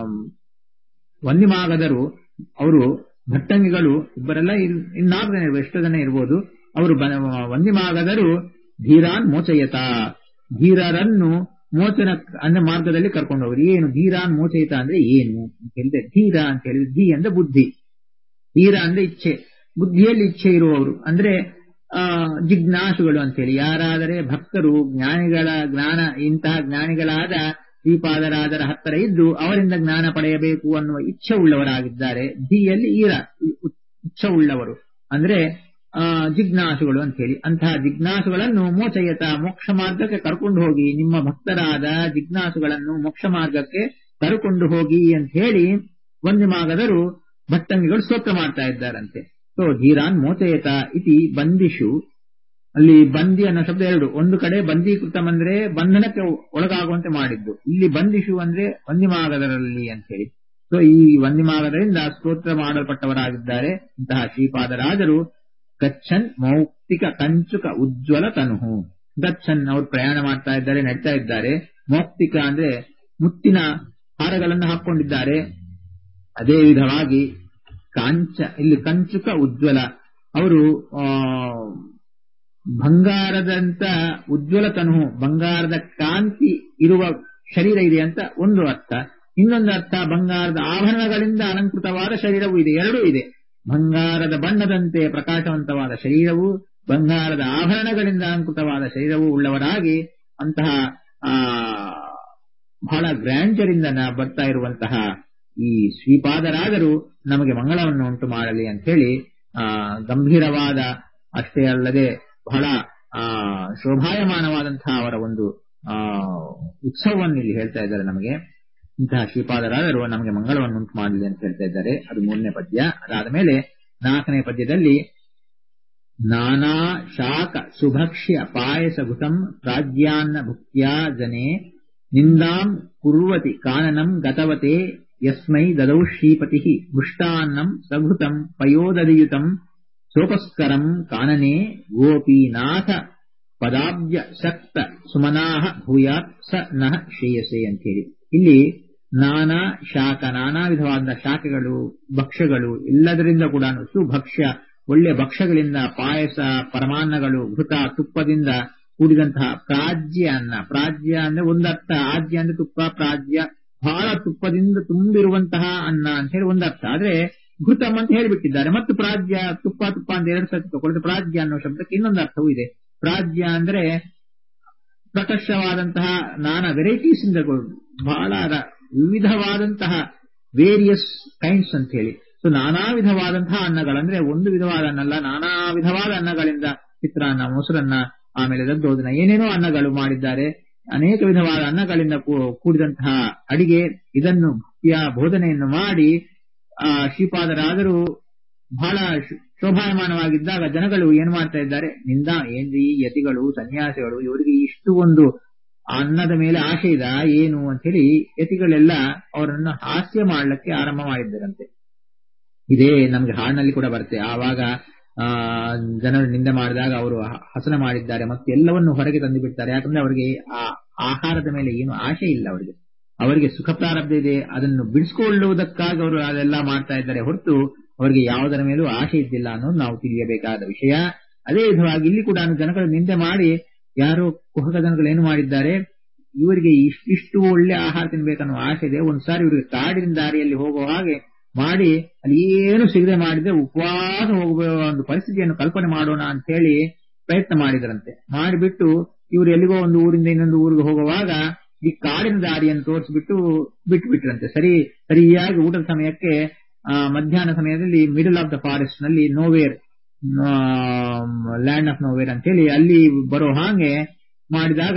ವಂದಿಮಾಗದರು, ಅವರು ಭಟ್ಟಂಗಿಗಳು ಇಬ್ಬರೆಲ್ಲ ನಾಲ್ಕು ಜನ ಇರ್ಬೋದು, ಎಷ್ಟೋ ಜನ ಇರ್ಬೋದು. ಅವರು ವಂದಿಮಾಗದರು ಧೀರಾನ್ ಮೋಚಯತ, ಧೀರರನ್ನು ಮೋಚನ ಅಂದ್ರೆ ಮಾರ್ಗದಲ್ಲಿ ಕರ್ಕೊಂಡು ಹೋಗ್ರಿ. ಏನು ಧೀರಾನ್ ಮೋಚಯಿತ ಅಂದ್ರೆ ಏನು ಅಂತ ಹೇಳಿದ್ರೆ, ಧೀರ ಅಂತ ಹೇಳಿದ್ರೆ ಧೀ ಅಂದ್ರೆ ಬುದ್ಧಿ, ಧೀರ ಅಂದ್ರೆ ಇಚ್ಛೆ, ಬುದ್ಧಿಯಲ್ಲಿ ಇಚ್ಛೆ ಇರುವವರು ಅಂದ್ರೆ ಆ ಜಿಜ್ಞಾಸುಗಳು ಅಂತ ಹೇಳಿ. ಯಾರಾದರೆ ಭಕ್ತರು ಜ್ಞಾನಿಗಳ ಜ್ಞಾನ ಇಂತಹ ಜ್ಞಾನಿಗಳಾದ ಶ್ರೀಪಾದರಾಜರ ಹತ್ತಿರ ಇದ್ದು ಅವರಿಂದ ಜ್ಞಾನ ಪಡೆಯಬೇಕು ಅನ್ನುವ ಇಚ್ಛೆ ಉಳ್ಳವರಾಗಿದ್ದಾರೆ. ಧೀಯಲ್ಲಿ ಈರ ಇಚ್ಛೆ ಉಳ್ಳವರು ಅಂದ್ರೆ ಆ ಜಿಜ್ಞಾಸುಗಳು ಅಂತ ಹೇಳಿ. ಅಂತಹ ಜಿಜ್ಞಾಸುಗಳನ್ನು ಮೋಚಯತ ಮೋಕ್ಷ ಮಾರ್ಗಕ್ಕೆ ಕರ್ಕೊಂಡು ಹೋಗಿ, ನಿಮ್ಮ ಭಕ್ತರಾದ ಜಿಜ್ಞಾಸುಗಳನ್ನು ಮೋಕ್ಷ ಮಾರ್ಗಕ್ಕೆ ಕರ್ಕೊಂಡು ಹೋಗಿ ಅಂತ ಹೇಳಿ ವಂದಿಮಾಗದರು ಭಟ್ಟಂಗಿಗಳು ಸ್ತೋತ್ರ ಮಾಡ್ತಾ ಇದ್ದಾರಂತೆ. ಸೊ ಧೀರಾನ್ ಮೋಚಯತ ಇತಿ ಬಂದಿಷು, ಅಲ್ಲಿ ಬಂದಿ ಅನ್ನೋ ಶಬ್ದ ಎರಡು, ಒಂದು ಕಡೆ ಬಂದೀಕೃತಂ ಅಂದ್ರೆ ಬಂಧನಕ್ಕೆ ಒಳಗಾಗುವಂತೆ ಮಾಡಿದ್ದು, ಇಲ್ಲಿ ಬಂದಿಷು ಅಂದ್ರೆ ವಂದಿಮಾಗದರಲ್ಲಿ ಅಂತ ಹೇಳಿ. ಸೊ ಈ ವಂದಿಮಾಗದರಿಂದ ಸ್ತೋತ್ರ ಮಾಡಲ್ಪಟ್ಟವರಾಗಿದ್ದಾರೆ ಇಂತಹ ಶ್ರೀಪಾದರಾಜರು. ಗಚ್ಚನ್ ಮೌಕ್ತಿಕ ಕಂಚುಕ ಉಜ್ವಲ ತನುಹು, ಗಚ್ಚನ್ ಅವರು ಪ್ರಯಾಣ ಮಾಡ್ತಾ ಇದ್ದಾರೆ, ನಡೀತಾ ಇದ್ದಾರೆ. ಮೌಕ್ತಿಕ ಅಂದ್ರೆ ಮುತ್ತಿನ ಹಾರಗಳನ್ನು ಹಾಕೊಂಡಿದ್ದಾರೆ. ಅದೇ ವಿಧವಾಗಿ ಕಾಂಚ, ಇಲ್ಲಿ ಕಂಚುಕ ಉಜ್ವಲ, ಅವರು ಆ ಬಂಗಾರದಂತ ಉಜ್ವಲ ತನುಹು, ಬಂಗಾರದ ಕಾಂತಿ ಇರುವ ಶರೀರ ಇದೆ ಅಂತ ಒಂದು ಅರ್ಥ. ಇನ್ನೊಂದು ಅರ್ಥ ಬಂಗಾರದ ಆಭರಣಗಳಿಂದ ಅಲಂಕೃತವಾದ ಶರೀರವೂ ಇದೆ, ಎರಡೂ ಇದೆ. ಬಂಗಾರದ ಬಣ್ಣದಂತೆ ಪ್ರಕಾಶವಂತವಾದ ಶರೀರವು, ಬಂಗಾರದ ಆಭರಣಗಳಿಂದ ಅಲಂಕೃತವಾದ ಶರೀರವೂ ಉಳ್ಳವರಾಗಿ ಅಂತಹ ಆ ಬಹಳ ಗ್ರ್ಯಾಂಡರಿಂದ ಬರ್ತಾ ಇರುವಂತಹ ಈ ಶ್ರೀಪಾದರಾಜರು ನಮಗೆ ಮಂಗಳವನ್ನು ಉಂಟು ಮಾಡಲಿ ಅಂತ ಹೇಳಿ ಆ ಗಂಭೀರವಾದ ಅಷ್ಟೇ ಅಲ್ಲದೆ ಬಹಳ ಆ ಶೋಭಾಯಮಾನವಾದಂತಹ ಅವರ ಒಂದು ಆ ಉತ್ಸವವನ್ನು ಇಲ್ಲಿ ಹೇಳ್ತಾ ಇದ್ದಾರೆ. ನಮಗೆ ಇಂತಹ ಶ್ರೀಪಾದರಾಜರು ನಮಗೆ ಮಂಗಳವನ್ನು ಉಂಟು ಮಾಡಲಿ ಅಂತ ಹೇಳ್ತಾ ಇದ್ದಾರೆ. ಅದು ಮೂರನೇ ಪದ್ಯ. ಅದಾದ ಮೇಲೆ ನಾಲ್ಕನೇ ಪದ್ಯದಲ್ಲಿ ನಾನಾ ಶಾಕ ಸುಭಕ್ಷ್ಯ ಪಾಯಸ ಭುತಂ ಪ್ರಾಜ್ಯಾನ್ನ ಭುಕ್ತ್ಯಾ ಜನೇ ನಿಂದಾಂ ಕುರ್ವತಿ ಕಾನನಂ ಗತವತೆ ಯಸ್ಮೈ ದದೌ ಶ್ರೀಪತಿ ಮೃಷ್ಟಾನ್ನಂ ಸಘೃತಂ ಪಯೋದಧಿಯುತಂ ಸೋಪಸ್ಕರಂ ಕಾನನೆ ಗೋಪೀನಾಥ ಪದಾಬ್ಜ ಶಕ್ತ ಸುಮನಾಹ ಭೂಯಾತ್ ಸ ನಃ ಶ್ರೇಯಸೆ ಅಂತೇಳಿ. ಇಲ್ಲಿ ನಾನಾ ಶಾಖ, ನಾನಾ ವಿಧವಾದ ಶಾಖೆಗಳು, ಭಕ್ಷ್ಯಗಳು ಎಲ್ಲದರಿಂದ ಕೂಡ ಸುಭಕ್ಷ್ಯ ಒಳ್ಳೆ ಭಕ್ಷ್ಯಗಳಿಂದ, ಪಾಯಸ, ಪರಮಾನ್ನಗಳು, ಘೃತ, ತುಪ್ಪದಿಂದ ಕೂಡಿದಂತಹ ಪ್ರಾಜ್ಯ ಅನ್ನ. ಪ್ರಾಜ್ಯ ಅಂದ್ರೆ ಒಂದರ್ಥ, ಆಜ್ಯ ಅಂದ್ರೆ ತುಪ್ಪ, ಪ್ರಾಜ್ಯ ಬಹಳ ತುಪ್ಪದಿಂದ ತುಂಬಿರುವಂತಹ ಅನ್ನ ಅಂತ ಹೇಳಿ ಒಂದರ್ಥ. ಆದ್ರೆ ಘೃತಂ ಅಂತ ಹೇಳಿಬಿಟ್ಟಿದ್ದಾರೆ. ಮತ್ತು ಪ್ರಾಜ್ಯ, ತುಪ್ಪ ತುಪ್ಪ ಅಂತ ಎರಡು ಸತಿ ತಗೊಳ್ಳಿದ್ರೆ ಪ್ರಾಜ್ಯ ಅನ್ನೋ ಶಬ್ದಕ್ಕೆ ಇನ್ನೊಂದು ಅರ್ಥವೂ ಇದೆ. ಪ್ರಾಜ್ಯ ಅಂದ್ರೆ ಪ್ರಕರ್ಷವಾದಂತಹ ನಾನಾ ವೆರೈಟೀಸ್ ಇಂದ ಬಹಳ ವಿವಿಧವಾದಂತಹ ವೇರಿಯಸ್ ಕೈಂಡ್ಸ್ ಅಂತ ಹೇಳಿ. ಸೊ ನಾನಾ ವಿಧವಾದಂತಹ ಅನ್ನಗಳಂದ್ರೆ ಒಂದು ವಿಧವಾದ ಅನ್ನಲ್ಲ, ನಾನಾ ವಿಧವಾದ ಅನ್ನಗಳಿಂದ ಚಿತ್ರಾನ್ನ, ಮೊಸರನ್ನ, ಆಮೇಲೆ ದದ್ದೋದನ, ಏನೇನೋ ಅನ್ನಗಳು ಮಾಡಿದ್ದಾರೆ. ಅನೇಕ ವಿಧವಾದ ಅನ್ನಗಳಿಂದ ಕೂಡಿದಂತಹ ಅಡಿಗೆ. ಇದನ್ನು ಭಕ್ತಿಯ ಬೋಧನೆಯನ್ನು ಮಾಡಿ ಆ ಶ್ರೀಪಾದರಾಜರು ಬಹಳ ಶೋಭಾಯಮಾನವಾಗಿದ್ದಾಗ ಜನಗಳು ಏನ್ ಮಾಡ್ತಾ ಇದ್ದಾರೆ, ನಿಂದ ಏನ್ರಿ ಯತಿಗಳು, ಸನ್ಯಾಸಿಗಳು, ಇವರಿಗೆ ಇಷ್ಟು ಒಂದು ಅನ್ನದ ಮೇಲೆ ಆಶೆ ಇದ ಏನು ಅಂತ ಹೇಳಿ ಯತಿಗಳೆಲ್ಲ ಅವರನ್ನು ಹಾಸ್ಯ ಮಾಡಲಿಕ್ಕೆ ಆರಂಭ ಮಾಡಿದ್ದರಂತೆ. ಇದೇ ನಮ್ಗೆ ಹಾಡಿನಲ್ಲಿ ಕೂಡ ಬರುತ್ತೆ. ಆವಾಗ ಆ ಜನರು ನಿಂದೆ ಮಾಡಿದಾಗ ಅವರು ಹಸನ ಮಾಡಿದ್ದಾರೆ ಮತ್ತು ಎಲ್ಲವನ್ನು ಹೊರಗೆ ತಂದು ಬಿಡ್ತಾರೆ. ಯಾಕಂದ್ರೆ ಅವರಿಗೆ ಆ ಆಹಾರದ ಮೇಲೆ ಏನು ಆಶೆ ಇಲ್ಲ. ಅವರಿಗೆ ಅವರಿಗೆ ಸುಖ ಪ್ರಾರಬ್ಧ ಇದೆ, ಅದನ್ನು ಬಿಡಿಸಿಕೊಳ್ಳುವುದಕ್ಕಾಗಿ ಅವರು ಅದೆಲ್ಲ ಮಾಡ್ತಾ ಇದ್ದಾರೆ ಹೊರತು ಅವರಿಗೆ ಯಾವುದರ ಮೇಲೂ ಆಶೆ ಇದ್ದಿಲ್ಲ ಅನ್ನೋದು ನಾವು ತಿಳಿಯಬೇಕಾದ ವಿಷಯ. ಅದೇ ವಿಧವಾಗಿ ಇಲ್ಲಿ ಕೂಡ ಜನಗಳು ನಿಂದೆ ಮಾಡಿ ಯಾರೋ ಕುಹಕ ಜನಗಳು ಏನು ಮಾಡಿದ್ದಾರೆ, ಇವರಿಗೆ ಇಷ್ಟಿಷ್ಟು ಒಳ್ಳೆ ಆಹಾರ ತಿನ್ಬೇಕನ್ನೋ ಆಸೆ ಇದೆ, ಒಂದ್ಸಾರಿ ಇವರಿಗೆ ಕಾಡಿನ ದಾರಿಯಲ್ಲಿ ಹೋಗುವ ಹಾಗೆ ಮಾಡಿ ಅಲ್ಲಿ ಏನು ಸಿಗದೆ ಮಾಡಿದ್ರೆ ಉಪವಾಸ ಹೋಗುವ ಒಂದು ಪರಿಸ್ಥಿತಿಯನ್ನು ಕಲ್ಪನೆ ಮಾಡೋಣ ಅಂತ ಹೇಳಿ ಪ್ರಯತ್ನ ಮಾಡಿದರಂತೆ. ಮಾಡಿಬಿಟ್ಟು ಇವರು ಎಲ್ಲಿಗೋ ಒಂದು ಊರಿಂದ ಇನ್ನೊಂದು ಊರಿಗೆ ಹೋಗುವಾಗ ಈ ಕಾಡಿನ ದಾರಿಯನ್ನು ತೋರಿಸಿಬಿಟ್ಟು ಬಿಟ್ಟು ಬಿಟ್ರಂತೆ. ಸರಿ ಸರಿಯಾಗಿ ಊಟದ ಸಮಯಕ್ಕೆ ಮಧ್ಯಾಹ್ನ ಸಮಯದಲ್ಲಿ ಮಿಡಲ್ ಆಫ್ ದ ಫಾರೆಸ್ಟ್ ನಲ್ಲಿ ನೋವೇರ್ ಲ್ಯಾಂಡ್ ಆಫ್ ನೋವೇರ್ ಅಂತ ಹೇಳಿ ಅಲ್ಲಿ ಬರೋ ಹಾಗೆ ಮಾಡಿದಾಗ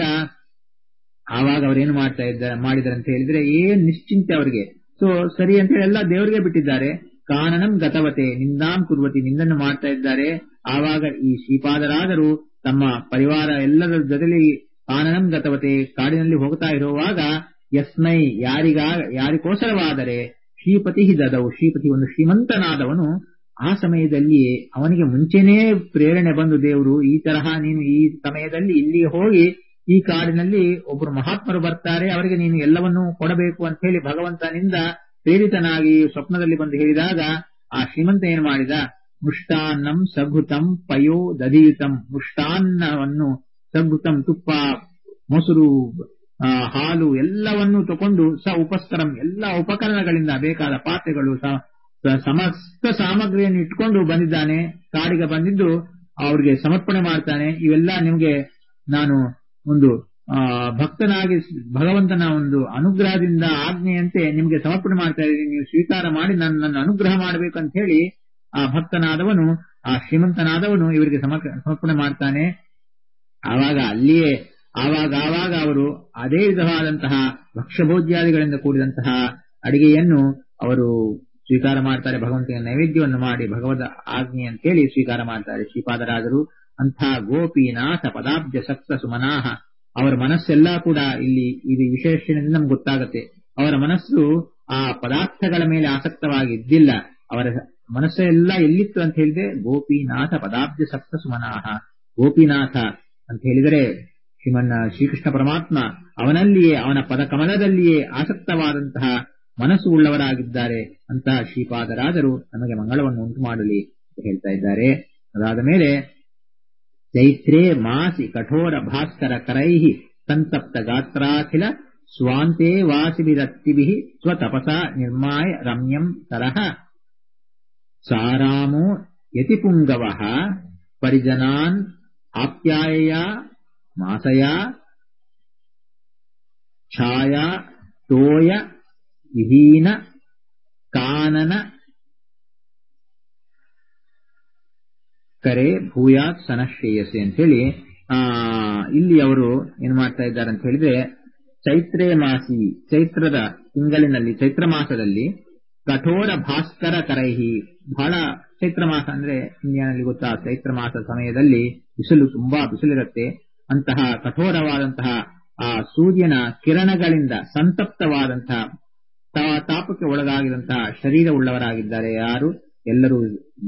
ಆವಾಗ ಅವರೇನು ಮಾಡ್ತಾ ಇದ್ದಾರೆ ಮಾಡಿದಾರೆ ಅಂತ ಹೇಳಿದ್ರೆ ಏನ್ ನಿಶ್ಚಿಂತೆ ಅವರಿಗೆ. ಸೊ ಸರಿ ಅಂತ ಹೇಳಿ ಎಲ್ಲ ದೇವರಿಗೆ ಬಿಟ್ಟಿದ್ದಾರೆ. ಕಾನನಂ ಗತವತೆ ನಿಂದಾಂ ಕುರ್ವತಿ, ನಿಂದನ್ನು ಮಾಡ್ತಾ ಇದ್ದಾರೆ. ಆವಾಗ ಈ ಶ್ರೀಪಾದರಾದರು ತಮ್ಮ ಪರಿವಾರ ಎಲ್ಲರ ಜೊತೆಲಿ ಕಾನನಂ ಗತವತೆ ಕಾಡಿನಲ್ಲಿ ಹೋಗ್ತಾ ಇರುವಾಗ ಯಸ್ಮೈ ಯಾರಿಗ ಯಾರಿಗೋಸರವಾದರೆ ಶ್ರೀಪತಿ ದದವು, ಶ್ರೀಪತಿ ಒಂದು ಶ್ರೀಮಂತನಾದವನು ಆ ಸಮಯದಲ್ಲಿ ಅವನಿಗೆ ಮುಂಚೆನೇ ಪ್ರೇರಣೆ ಬಂದು ದೇವರು ಈ ತರಹ ನೀನು ಈ ಸಮಯದಲ್ಲಿ ಇಲ್ಲಿಗೆ ಹೋಗಿ ಈ ಕಾಡಿನಲ್ಲಿ ಒಬ್ಬರು ಮಹಾತ್ಮರು ಬರ್ತಾರೆ, ಅವರಿಗೆ ನೀನು ಎಲ್ಲವನ್ನೂ ಕೊಡಬೇಕು ಅಂತ ಹೇಳಿ ಭಗವಂತನಿಂದ ಪ್ರೇರಿತನಾಗಿ ಸ್ವಪ್ನದಲ್ಲಿ ಬಂದು ಹೇಳಿದಾಗ ಆ ಶ್ರೀಮಂತ ಏನು ಮಾಡಿದ, ಮುಷ್ಟಾನ್ನಂ ಸಘುತಂ ಪಯೋ ದಧಿಯುತಂ, ಮುಷ್ಟಾನ್ನವನ್ನು ಸಘುತಂ ತುಪ್ಪ ಮೊಸರು ಹಾಲು ಎಲ್ಲವನ್ನೂ ತಕೊಂಡು ಸ ಉಪಸ್ಕರಂ ಎಲ್ಲ ಉಪಕರಣಗಳಿಂದ ಬೇಕಾದ ಪಾತ್ರೆಗಳು ಸಮಸ್ತ ಸಾಮಗ್ರಿಯನ್ನು ಇಟ್ಕೊಂಡು ಬಂದಿದ್ದಾನೆ. ಕಾಡಿಗೆ ಬಂದಿದ್ದು ಅವ್ರಿಗೆ ಸಮರ್ಪಣೆ ಮಾಡ್ತಾನೆ. ಇವೆಲ್ಲ ನಿಮಗೆ ನಾನು ಒಂದು ಭಕ್ತನಾಗಿ ಭಗವಂತನ ಒಂದು ಅನುಗ್ರಹದಿಂದ ಆಜ್ಞೆಯಂತೆ ನಿಮಗೆ ಸಮರ್ಪಣೆ ಮಾಡ್ತಾ ಇದ್ದೀನಿ, ನೀವು ಸ್ವೀಕಾರ ಮಾಡಿ ನನ್ನನ್ನು ಅನುಗ್ರಹ ಮಾಡಬೇಕು ಅಂತ ಹೇಳಿ ಆ ಭಕ್ತನಾದವನು ಆ ಶ್ರೀಮಂತನಾದವನು ಇವರಿಗೆ ಸಮರ್ಪಣೆ ಮಾಡ್ತಾನೆ. ಆವಾಗ ಅಲ್ಲಿಯೇ ಆವಾಗ ಆವಾಗ ಅವರು ಅದೇ ವಿಧವಾದಂತಹ ಭಕ್ಷ್ಯಭೋಜ್ಯಾದಿಗಳಿಂದ ಕೂಡಿದಂತಹ ಅಡಿಗೆಯನ್ನು ಅವರು ಸ್ವೀಕಾರ ಮಾಡ್ತಾರೆ. ಭಗವಂತನ ನೈವೇದ್ಯವನ್ನು ಮಾಡಿ ಭಗವದ್ ಆಜ್ಞೆ ಅಂತ ಹೇಳಿ ಸ್ವೀಕಾರ ಮಾಡ್ತಾರೆ ಶ್ರೀಪಾದರಾಜರು. ಅಂಥ ಗೋಪಿನಾಥ ಪದಾಬ್ಜ ಸಕ್ತ ಸುಮನಾಹ, ಅವರ ಮನಸ್ಸೆಲ್ಲ ಕೂಡ ಇಲ್ಲಿ ಇದು ವಿಶೇಷದಿಂದ ನಮ್ಗೆ ಗೊತ್ತಾಗುತ್ತೆ. ಅವರ ಮನಸ್ಸು ಆ ಪದಾರ್ಥಗಳ ಮೇಲೆ ಆಸಕ್ತವಾಗಿದ್ದಿಲ್ಲ. ಅವರ ಮನಸ್ಸೆಲ್ಲ ಎಲ್ಲಿತ್ತು ಅಂತ ಹೇಳಿದ್ರೆ ಗೋಪಿನಾಥ ಪದಾಬ್ಜ ಸಕ್ತ ಸುಮನಾಹ, ಗೋಪಿನಾಥ ಅಂತ ಹೇಳಿದರೆ ಶ್ರೀಮನ್ನ ಶ್ರೀಕೃಷ್ಣ ಪರಮಾತ್ಮ ಅವನಲ್ಲಿಯೇ ಅವನ ಪದ ಕಮಲದಲ್ಲಿಯೇ ಆಸಕ್ತವಾದಂತಹ ಮನಸ್ಸು ಉಳ್ಳವರಾಗಿದ್ದಾರೆ. ಅಂತಹ ಶ್ರೀಪಾದರಾದರು ನಮಗೆ ಮಂಗಳವನ್ನು ಉಂಟು ಮಾಡಲಿ ಅಂತ ಹೇಳ್ತಾ ಇದ್ದಾರೆ. ಅದಾದ ಮೇಲೆ ಚೈತ್ರೇ ಮಾಸಿ ಕಠೋರ ಭಾಸ್ಕರ ಕರೈಹಿ ಸಂತಪ್ತ ಗಾತ್ರಾಖಿಲ ಸ್ವಾಂತೆ ವಾಸಿಭಿರತ್ತಿಭಿಃ ಸ್ವತಪಸ ನಿರ್ಮಾಯ ರಮ್ಯಂ ತರಹ ಸಾರಾಮೋ ಯತಿಪುಂಗವಃ ಪರಿಜನಾನ್ ಆಪ್ಯಾಯ ಮಾಸಯ ಛಾಯಾ ತೋಯ ವಿಹೀನ ಕಾನನ ಕರೆ ಭೂಯಾತ್ ಸನಶ್ರೇಯಸೆ ಅಂತ ಹೇಳಿ ಆ ಇಲ್ಲಿ ಅವರು ಏನ್ ಮಾಡ್ತಾ ಇದ್ದಾರೆ ಅಂತ ಹೇಳಿದ್ರೆ, ಚೈತ್ರೇ ಮಾಸಿ ಚೈತ್ರದ ತಿಂಗಳಿನಲ್ಲಿ ಚೈತ್ರ ಮಾಸದಲ್ಲಿ ಕಠೋರ ಭಾಸ್ಕರ ಕರೈಹಿ, ಬಹಳ ಚೈತ್ರ ಮಾಸ ಅಂದ್ರೆ ಇಂಡಿಯಾನಲ್ಲಿ ಗೊತ್ತಾ, ಚೈತ್ರ ಮಾಸ ಸಮಯದಲ್ಲಿ ಬಿಸಿಲು ತುಂಬಾ ಬಿಸಿಲಿರುತ್ತೆ. ಅಂತಹ ಕಠೋರವಾದಂತಹ ಆ ಸೂರ್ಯನ ಕಿರಣಗಳಿಂದ ಸಂತಪ್ತವಾದಂತಹ ತಾಪಕ್ಕೆ ಒಳಗಾಗಿದಂತಹ ಶರೀರ ಉಳ್ಳವರಾಗಿದ್ದಾರೆ ಯಾರು ಎಲ್ಲರೂ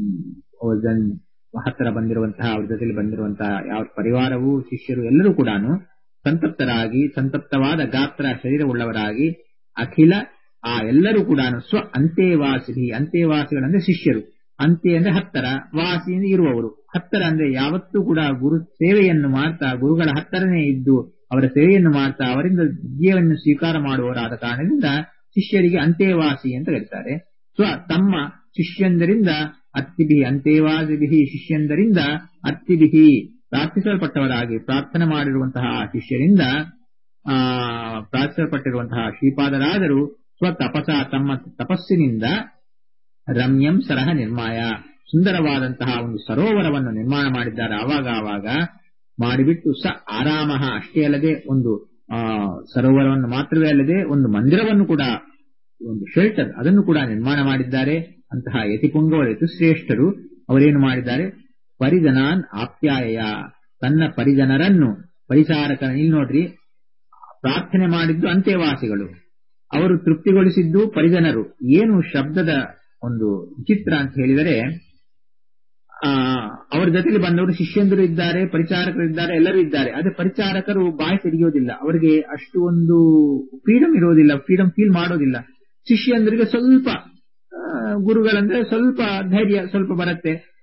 ಹತ್ತಿರ ಬಂದಿರುವಂತಹ ಅವ್ರ ಜೊತೆಲಿ ಬಂದಿರುವಂತಹ ಯಾವ ಪರಿವಾರವೂ ಶಿಷ್ಯರು ಎಲ್ಲರೂ ಕೂಡ ಸಂತಪ್ತರಾಗಿ ಸಂತಪ್ತವಾದ ಗಾತ್ರ ಶರೀರ ಉಳ್ಳವರಾಗಿ ಅಖಿಲ ಆ ಎಲ್ಲರೂ ಕೂಡ ಸ್ವ ಅಂತೆವಾಸಿ, ಅಂತೆವಾಸಿಗಳಂದ್ರೆ ಶಿಷ್ಯರು, ಅಂತೆ ಅಂದ್ರೆ ಹತ್ತರ, ವಾಸಿ ಅಂದ್ರೆ ಇರುವವರು. ಹತ್ತರ ಅಂದ್ರೆ ಯಾವತ್ತೂ ಕೂಡ ಗುರು ಸೇವೆಯನ್ನು ಮಾಡ್ತಾ ಗುರುಗಳ ಹತ್ತರನೇ ಇದ್ದು ಅವರ ಸೇವೆಯನ್ನು ಮಾಡ್ತಾ ಅವರಿಂದ ವಿದ್ಯೆಯನ್ನು ಸ್ವೀಕಾರ ಮಾಡುವವರಾದ ಕಾರಣದಿಂದ ಶಿಷ್ಯರಿಗೆ ಅಂತೆವಾಸಿ ಅಂತ ಕರೀತಾರೆ. ಸ್ವ ತಮ್ಮ ಶಿಷ್ಯಂದರಿಂದ ಅತ್ತಿಭಿ ಅಂತೆವಾಸಿಭಿ, ಶಿಷ್ಯಂದರಿಂದ ಅತ್ತಿಭಿ ಪ್ರಾರ್ಥಿಸಲ್ಪಟ್ಟವರಾಗಿ ಪ್ರಾರ್ಥನೆ ಮಾಡಿರುವಂತಹ ಶಿಷ್ಯರಿಂದ ಆ ಪ್ರಾರ್ಥಿಸಲ್ಪಟ್ಟಿರುವಂತಹ ಶ್ರೀಪಾದರಾದರು ಸ್ವತಪಸ ತಮ್ಮ ತಪಸ್ಸಿನಿಂದ ರಮ್ಯಂ ಸರಹ ನಿರ್ಮಾಯ ಸುಂದರವಾದಂತಹ ಒಂದು ಸರೋವರವನ್ನು ನಿರ್ಮಾಣ ಮಾಡಿದ್ದಾರೆ. ಆವಾಗ ಆವಾಗ ಮಾಡಿಬಿಟ್ಟು ಸ ಆರಾಮ, ಅಷ್ಟೇ ಅಲ್ಲದೆ ಒಂದು ಆ ಸರೋವರವನ್ನು ಮಾತ್ರವೇ ಅಲ್ಲದೆ ಒಂದು ಮಂದಿರವನ್ನು ಕೂಡ, ಒಂದು ಶೆಲ್ಟರ್ ಅದನ್ನು ಕೂಡ ನಿರ್ಮಾಣ ಮಾಡಿದ್ದಾರೆ. ಅಂತಹ ಯತಿಪುಂಗವರು ಯತಿಶ್ರೇಷ್ಠರು ಅವರೇನು ಮಾಡಿದ್ದಾರೆ, ಪರಿಜನಾನ್ ಆಪ್ಯಾಯ, ತನ್ನ ಪರಿಜನರನ್ನು ಪರಿಚಾರಕ, ಇಲ್ಲಿ ನೋಡ್ರಿ ಪ್ರಾರ್ಥನೆ ಮಾಡಿದ್ದು ಅಂತೆವಾಸಿಗಳು, ಅವರು ತೃಪ್ತಿಗೊಳಿಸಿದ್ದು ಪರಿಜನರು. ಏನು ಶಬ್ದದ ಒಂದು ವಿಚಿತ್ರ ಅಂತ ಹೇಳಿದರೆ, ಆ ಅವರ ಜೊತೆಲಿ ಬಂದವರು ಶಿಷ್ಯಂದರು ಇದ್ದಾರೆ, ಪರಿಚಾರಕರು ಇದ್ದಾರೆ, ಎಲ್ಲರೂ ಇದ್ದಾರೆ. ಅದೇ ಪರಿಚಾರಕರು ಬಾಯಿ ತೆರೆಯೋದಿಲ್ಲ, ಅವರಿಗೆ ಅಷ್ಟು ಒಂದು ಫ್ರೀಡಮ್ ಇರೋದಿಲ್ಲ, ಫ್ರೀಡಮ್ ಫೀಲ್ ಮಾಡೋದಿಲ್ಲ. ಶಿಷ್ಯಂದರಿಗೆ ಸ್ವಲ್ಪ ಗುರುಗಳಂದ್ರೆ ಸ್ವಲ್ಪ ಧೈರ್ಯ ಸ್ವಲ್ಪ ಬರುತ್ತೆ.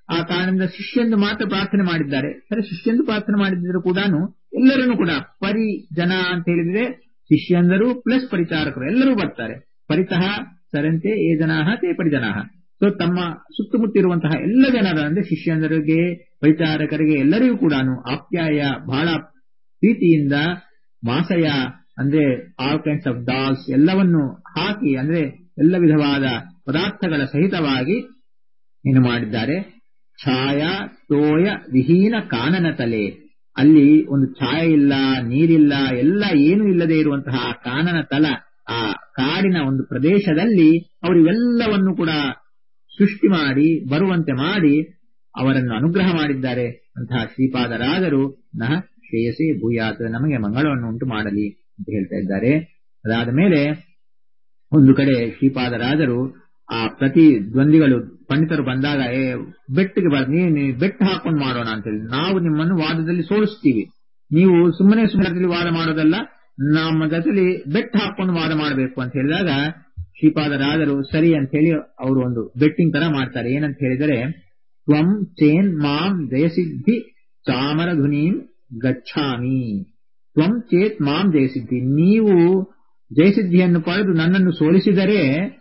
ಆ ಕಾರಣದಿಂದ ಶಿಷ್ಯಂದು ಮಾತ್ರ ಪ್ರಾರ್ಥನೆ ಮಾಡಿದ್ದಾರೆ. ಸರಿ, ಶಿಷ್ಯಂದು ಪ್ರಾರ್ಥನೆ ಮಾಡಿದ್ರು ಕೂಡ ಎಲ್ಲರನ್ನು ಕೂಡ ಪರಿಜನ ಅಂತ ಹೇಳಿದ್ರೆ ಶಿಷ್ಯಂದರು ಪ್ಲಸ್ ಪರಿಚಾರಕರು ಎಲ್ಲರೂ ಬರ್ತಾರೆ. ಪರಿತಃ ಸರಂತೆ ಏ ಜನಾಹ ತೇ ಪರಿಜನಾಹ. ಸೊ ತಮ್ಮ ಸುತ್ತಮುತ್ತಿರುವಂತಹ ಎಲ್ಲ ಜನರ ಅಂದ್ರೆ ಶಿಷ್ಯಂದರಿಗೆ, ಪರಿಚಾರಕರಿಗೆ ಎಲ್ಲರಿಗೂ ಕೂಡ ಆಪ್ಯಾಯ ಬಹಳ ಪ್ರೀತಿಯಿಂದ ಮಾಸಯ ಅಂದ್ರೆ ಆಲ್ ಕೈಂಡ್ಸ್ ಆಫ್ ಡಾಲ್ಸ್ ಎಲ್ಲವನ್ನು ಹಾಕಿ ಅಂದ್ರೆ ಎಲ್ಲ ವಿಧವಾದ ಪದಾರ್ಥಗಳ ಸಹಿತವಾಗಿ ಏನು ಮಾಡಿದ್ದಾರೆ. ಛಾಯಾ ತೋಯ ವಿಹೀನ ಕಾನನ ತಲೆ, ಅಲ್ಲಿ ಒಂದು ಛಾಯೆ ಇಲ್ಲ, ನೀರಿಲ್ಲ, ಎಲ್ಲ ಏನೂ ಇಲ್ಲದೆ ಇರುವಂತಹ ಕಾನನ ತಲ, ಆ ಕಾಡಿನ ಒಂದು ಪ್ರದೇಶದಲ್ಲಿ ಅವರು ಇವೆಲ್ಲವನ್ನು ಕೂಡ ಸೃಷ್ಟಿ ಮಾಡಿ ಬರುವಂತೆ ಮಾಡಿ ಅವರನ್ನು ಅನುಗ್ರಹ ಮಾಡಿದ್ದಾರೆ. ಅಂತಹ ಶ್ರೀಪಾದರಾಜರು ನಹ ಶ್ರೇಯಸೇ ಭೂಯಾತ್, ನಮಗೆ ಮಂಗಳವನ್ನು ಉಂಟು ಮಾಡಲಿ ಅಂತ ಹೇಳ್ತಾ ಇದ್ದಾರೆ. ಅದಾದ ಮೇಲೆ ಒಂದು ಕಡೆ ಶ್ರೀಪಾದರಾಜರು ಆ ಪ್ರತಿ ದ್ವಂದ್ವಿಗಳು ಪಂಡಿತರು ಬಂದಾಗ ಏ ಬೆಟ್ಟಿಗೆ ಬರ್ ನೀನು ಬೆಟ್ಟು ಹಾಕೊಂಡು ಮಾಡೋಣ ಅಂತ ಹೇಳಿ, ನಾವು ನಿಮ್ಮನ್ನು ವಾದದಲ್ಲಿ ಸೋಲಿಸ್ತೀವಿ, ನೀವು ಸುಮ್ಮನೆ ಸುಮ್ಮನೆ ವಾದ ಮಾಡೋದಲ್ಲ, ನಮ್ಮ ಜೊತೆಲಿ ಬೆಟ್ಟು ಹಾಕೊಂಡು ವಾದ ಮಾಡಬೇಕು ಅಂತ ಹೇಳಿದಾಗ ಶ್ರೀಪಾದರಾಜರು ಸರಿ ಅಂತ ಹೇಳಿ ಅವರು ಒಂದು ಬೆಟ್ಟಿಂಗ್ ತರ ಮಾಡ್ತಾರೆ. ಏನಂತ ಹೇಳಿದರೆ, ತ್ವಂ ಚೇನ್ ಮಾಂ ಜಯಸಿದ್ಧಿ ಚಾಮರ ಧುನೀಂ ಗಚ್ಛಾಮಿ. ತ್ವಂ ಚೇತ್ ಮಾಂ ಜಯಸಿದ್ಧಿ, ನೀವು ಜಯಸಿದ್ಧಿಯನ್ನು ಪಡೆದು ನನ್ನನ್ನು ಸೋಲಿಸಿದರೆ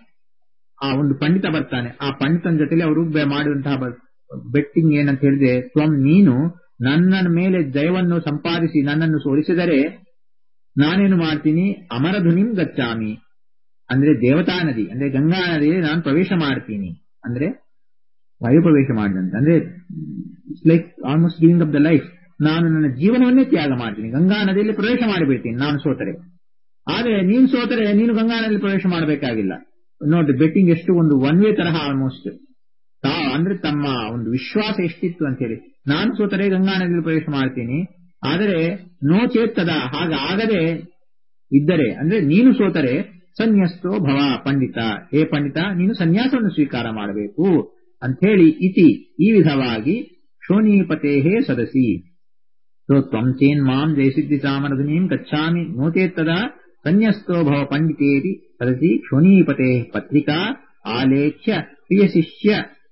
ಆ ಒಂದು ಪಂಡಿತ ಬರ್ತಾನೆ. ಆ ಪಂಡಿತನ ಜೊತೆಲಿ ಅವರು ಮಾಡಿದಂತಹ ಬೆಟ್ಟಿಂಗ್ ಏನಂತ ಹೇಳಿದ್ರೆ, ತ್ವಂ ನೀನು ನನ್ನ ಮೇಲೆ ಜಯವನ್ನು ಸಂಪಾದಿಸಿ ನನ್ನನ್ನು ಸೋಲಿಸಿದರೆ ನಾನೇನು ಮಾಡ್ತೀನಿ, ಅಮರಧುನಿಂ ಗಚ್ಚಾಮಿ ಅಂದ್ರೆ ದೇವತಾ ನದಿ ಅಂದ್ರೆ ಗಂಗಾ ನದಿಯಲ್ಲಿ ನಾನು ಪ್ರವೇಶ ಮಾಡ್ತೀನಿ, ಅಂದ್ರೆ ವಾಯು ಪ್ರವೇಶ ಮಾಡಿದಂತೆ, ಅಂದ್ರೆ it's like almost giving up the life, ನಾನು ನನ್ನ ಜೀವನವನ್ನೇ ತ್ಯಾಗ ಮಾಡ್ತೀನಿ, ಗಂಗಾ ನದಿಯಲ್ಲಿ ಪ್ರವೇಶ ಮಾಡಿಬಿಡ್ತೀನಿ ನಾನು ಸೋತರೆ. ಆದ್ರೆ ನೀನು ಸೋತರೆ ನೀನು ಗಂಗಾ ನದಿಯಲ್ಲಿ ಪ್ರವೇಶ ಮಾಡಬೇಕಾಗಿಲ್ಲ. ನೋಡಿ ಬೆಟ್ಟಿಂಗ್ ಎಷ್ಟು ಒಂದು ಒನ್ ವೇ ತರಹ ಆಲ್ಮೋಸ್ಟ್. ತಾ ಅಂದ್ರೆ ತಮ್ಮ ಒಂದು ವಿಶ್ವಾಸ ಎಷ್ಟಿತ್ತು ಅಂತ ಹೇಳಿ, ನಾನು ಸೋತರೆ ಗಂಗಾ ನದಿಯಲ್ಲಿ ಪ್ರವೇಶ ಮಾಡ್ತೀನಿ, ಆದರೆ ನೋ ಚೇತದ ಹಾಗಾಗದೆ ಇದ್ದರೆ ಅಂದ್ರೆ ನೀನು ಸೋತರೆ ಸನ್ಯಸ್ತೋ ಭವ ಪಂಡಿತ, ಹೇ ಪಂಡಿತ ನೀನು ಸನ್ಯಾಸವನ್ನು ಸ್ವೀಕಾರ ಮಾಡಬೇಕು ಅಂತ ಹೇಳಿ ಇತಿ ಈ ವಿಧವಾಗಿ ಶೋನೀಪತೆ ಸದಸಿ. ಸೊ ತ್ವಂ ಚೇನ್ ಮಾಂ ಜಯಸಿದ್ಧಿ ಸಾಮರಧುನೀಂ ಗಚ್ಛಾಮಿ ನೋಚೇತ್ತದ ಸನ್ಯಸ್ತೋ ಭವ ಪಂಡಿತೇತಿ ಸದಸಿ ಶೋನೀಪತೆ ಪತ್ರಿಕಾ ಆಲೇಖ್ಯ ಪ್ರಿಯ ಶಿಷ್ಯ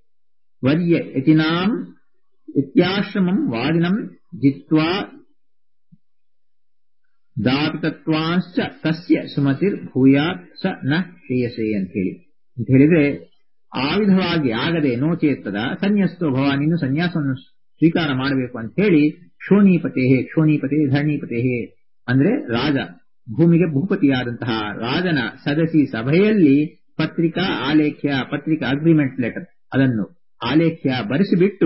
ವರ್ಯ ಯತಿನಾಂ ಇತ್ಯಾಶ್ರಮಂ ವಾದಿನಂ ಜಿತ್ವಾ ದಾಪಿತತ್ವಾಂಶ್ಚ ತಸ್ಯ ಸುಮತಿರ್ ಭೂಯಾತ್ ಸ ನ ಶ್ರೇಯಸೇ ಅಂತ ಹೇಳಿ ಅಂತ ಹೇಳಿದ್ರೆ, ಆ ವಿಧವಾಗಿ ಆಗದೆ ನೋಚೇತ್ತದ ಸನ್ಯಸ್ತೋ ಭವ ನೀನು ಸನ್ಯಾಸವನ್ನು ಸ್ವೀಕಾರ ಮಾಡಬೇಕು ಅಂತ ಹೇಳಿ ಕ್ಷೋಣೀಪತೆ ಕ್ಷೋಣೀಪತೆ ಧರಣೀಪತೆ ಅಂದ್ರೆ ರಾಜ, ಭೂಮಿಗೆ ಭೂಪತಿಯಾದಂತಹ ರಾಜನ ಸದಸಿ ಸಭೆಯಲ್ಲಿ ಪತ್ರಿಕಾ ಆಲೇಖ್ಯ, ಪತ್ರಿಕಾ ಅಗ್ರಿಮೆಂಟ್ ಲೆಟರ್ ಅದನ್ನು ಆಲೇಖ್ಯ ಬರೆಸಿಬಿಟ್ಟು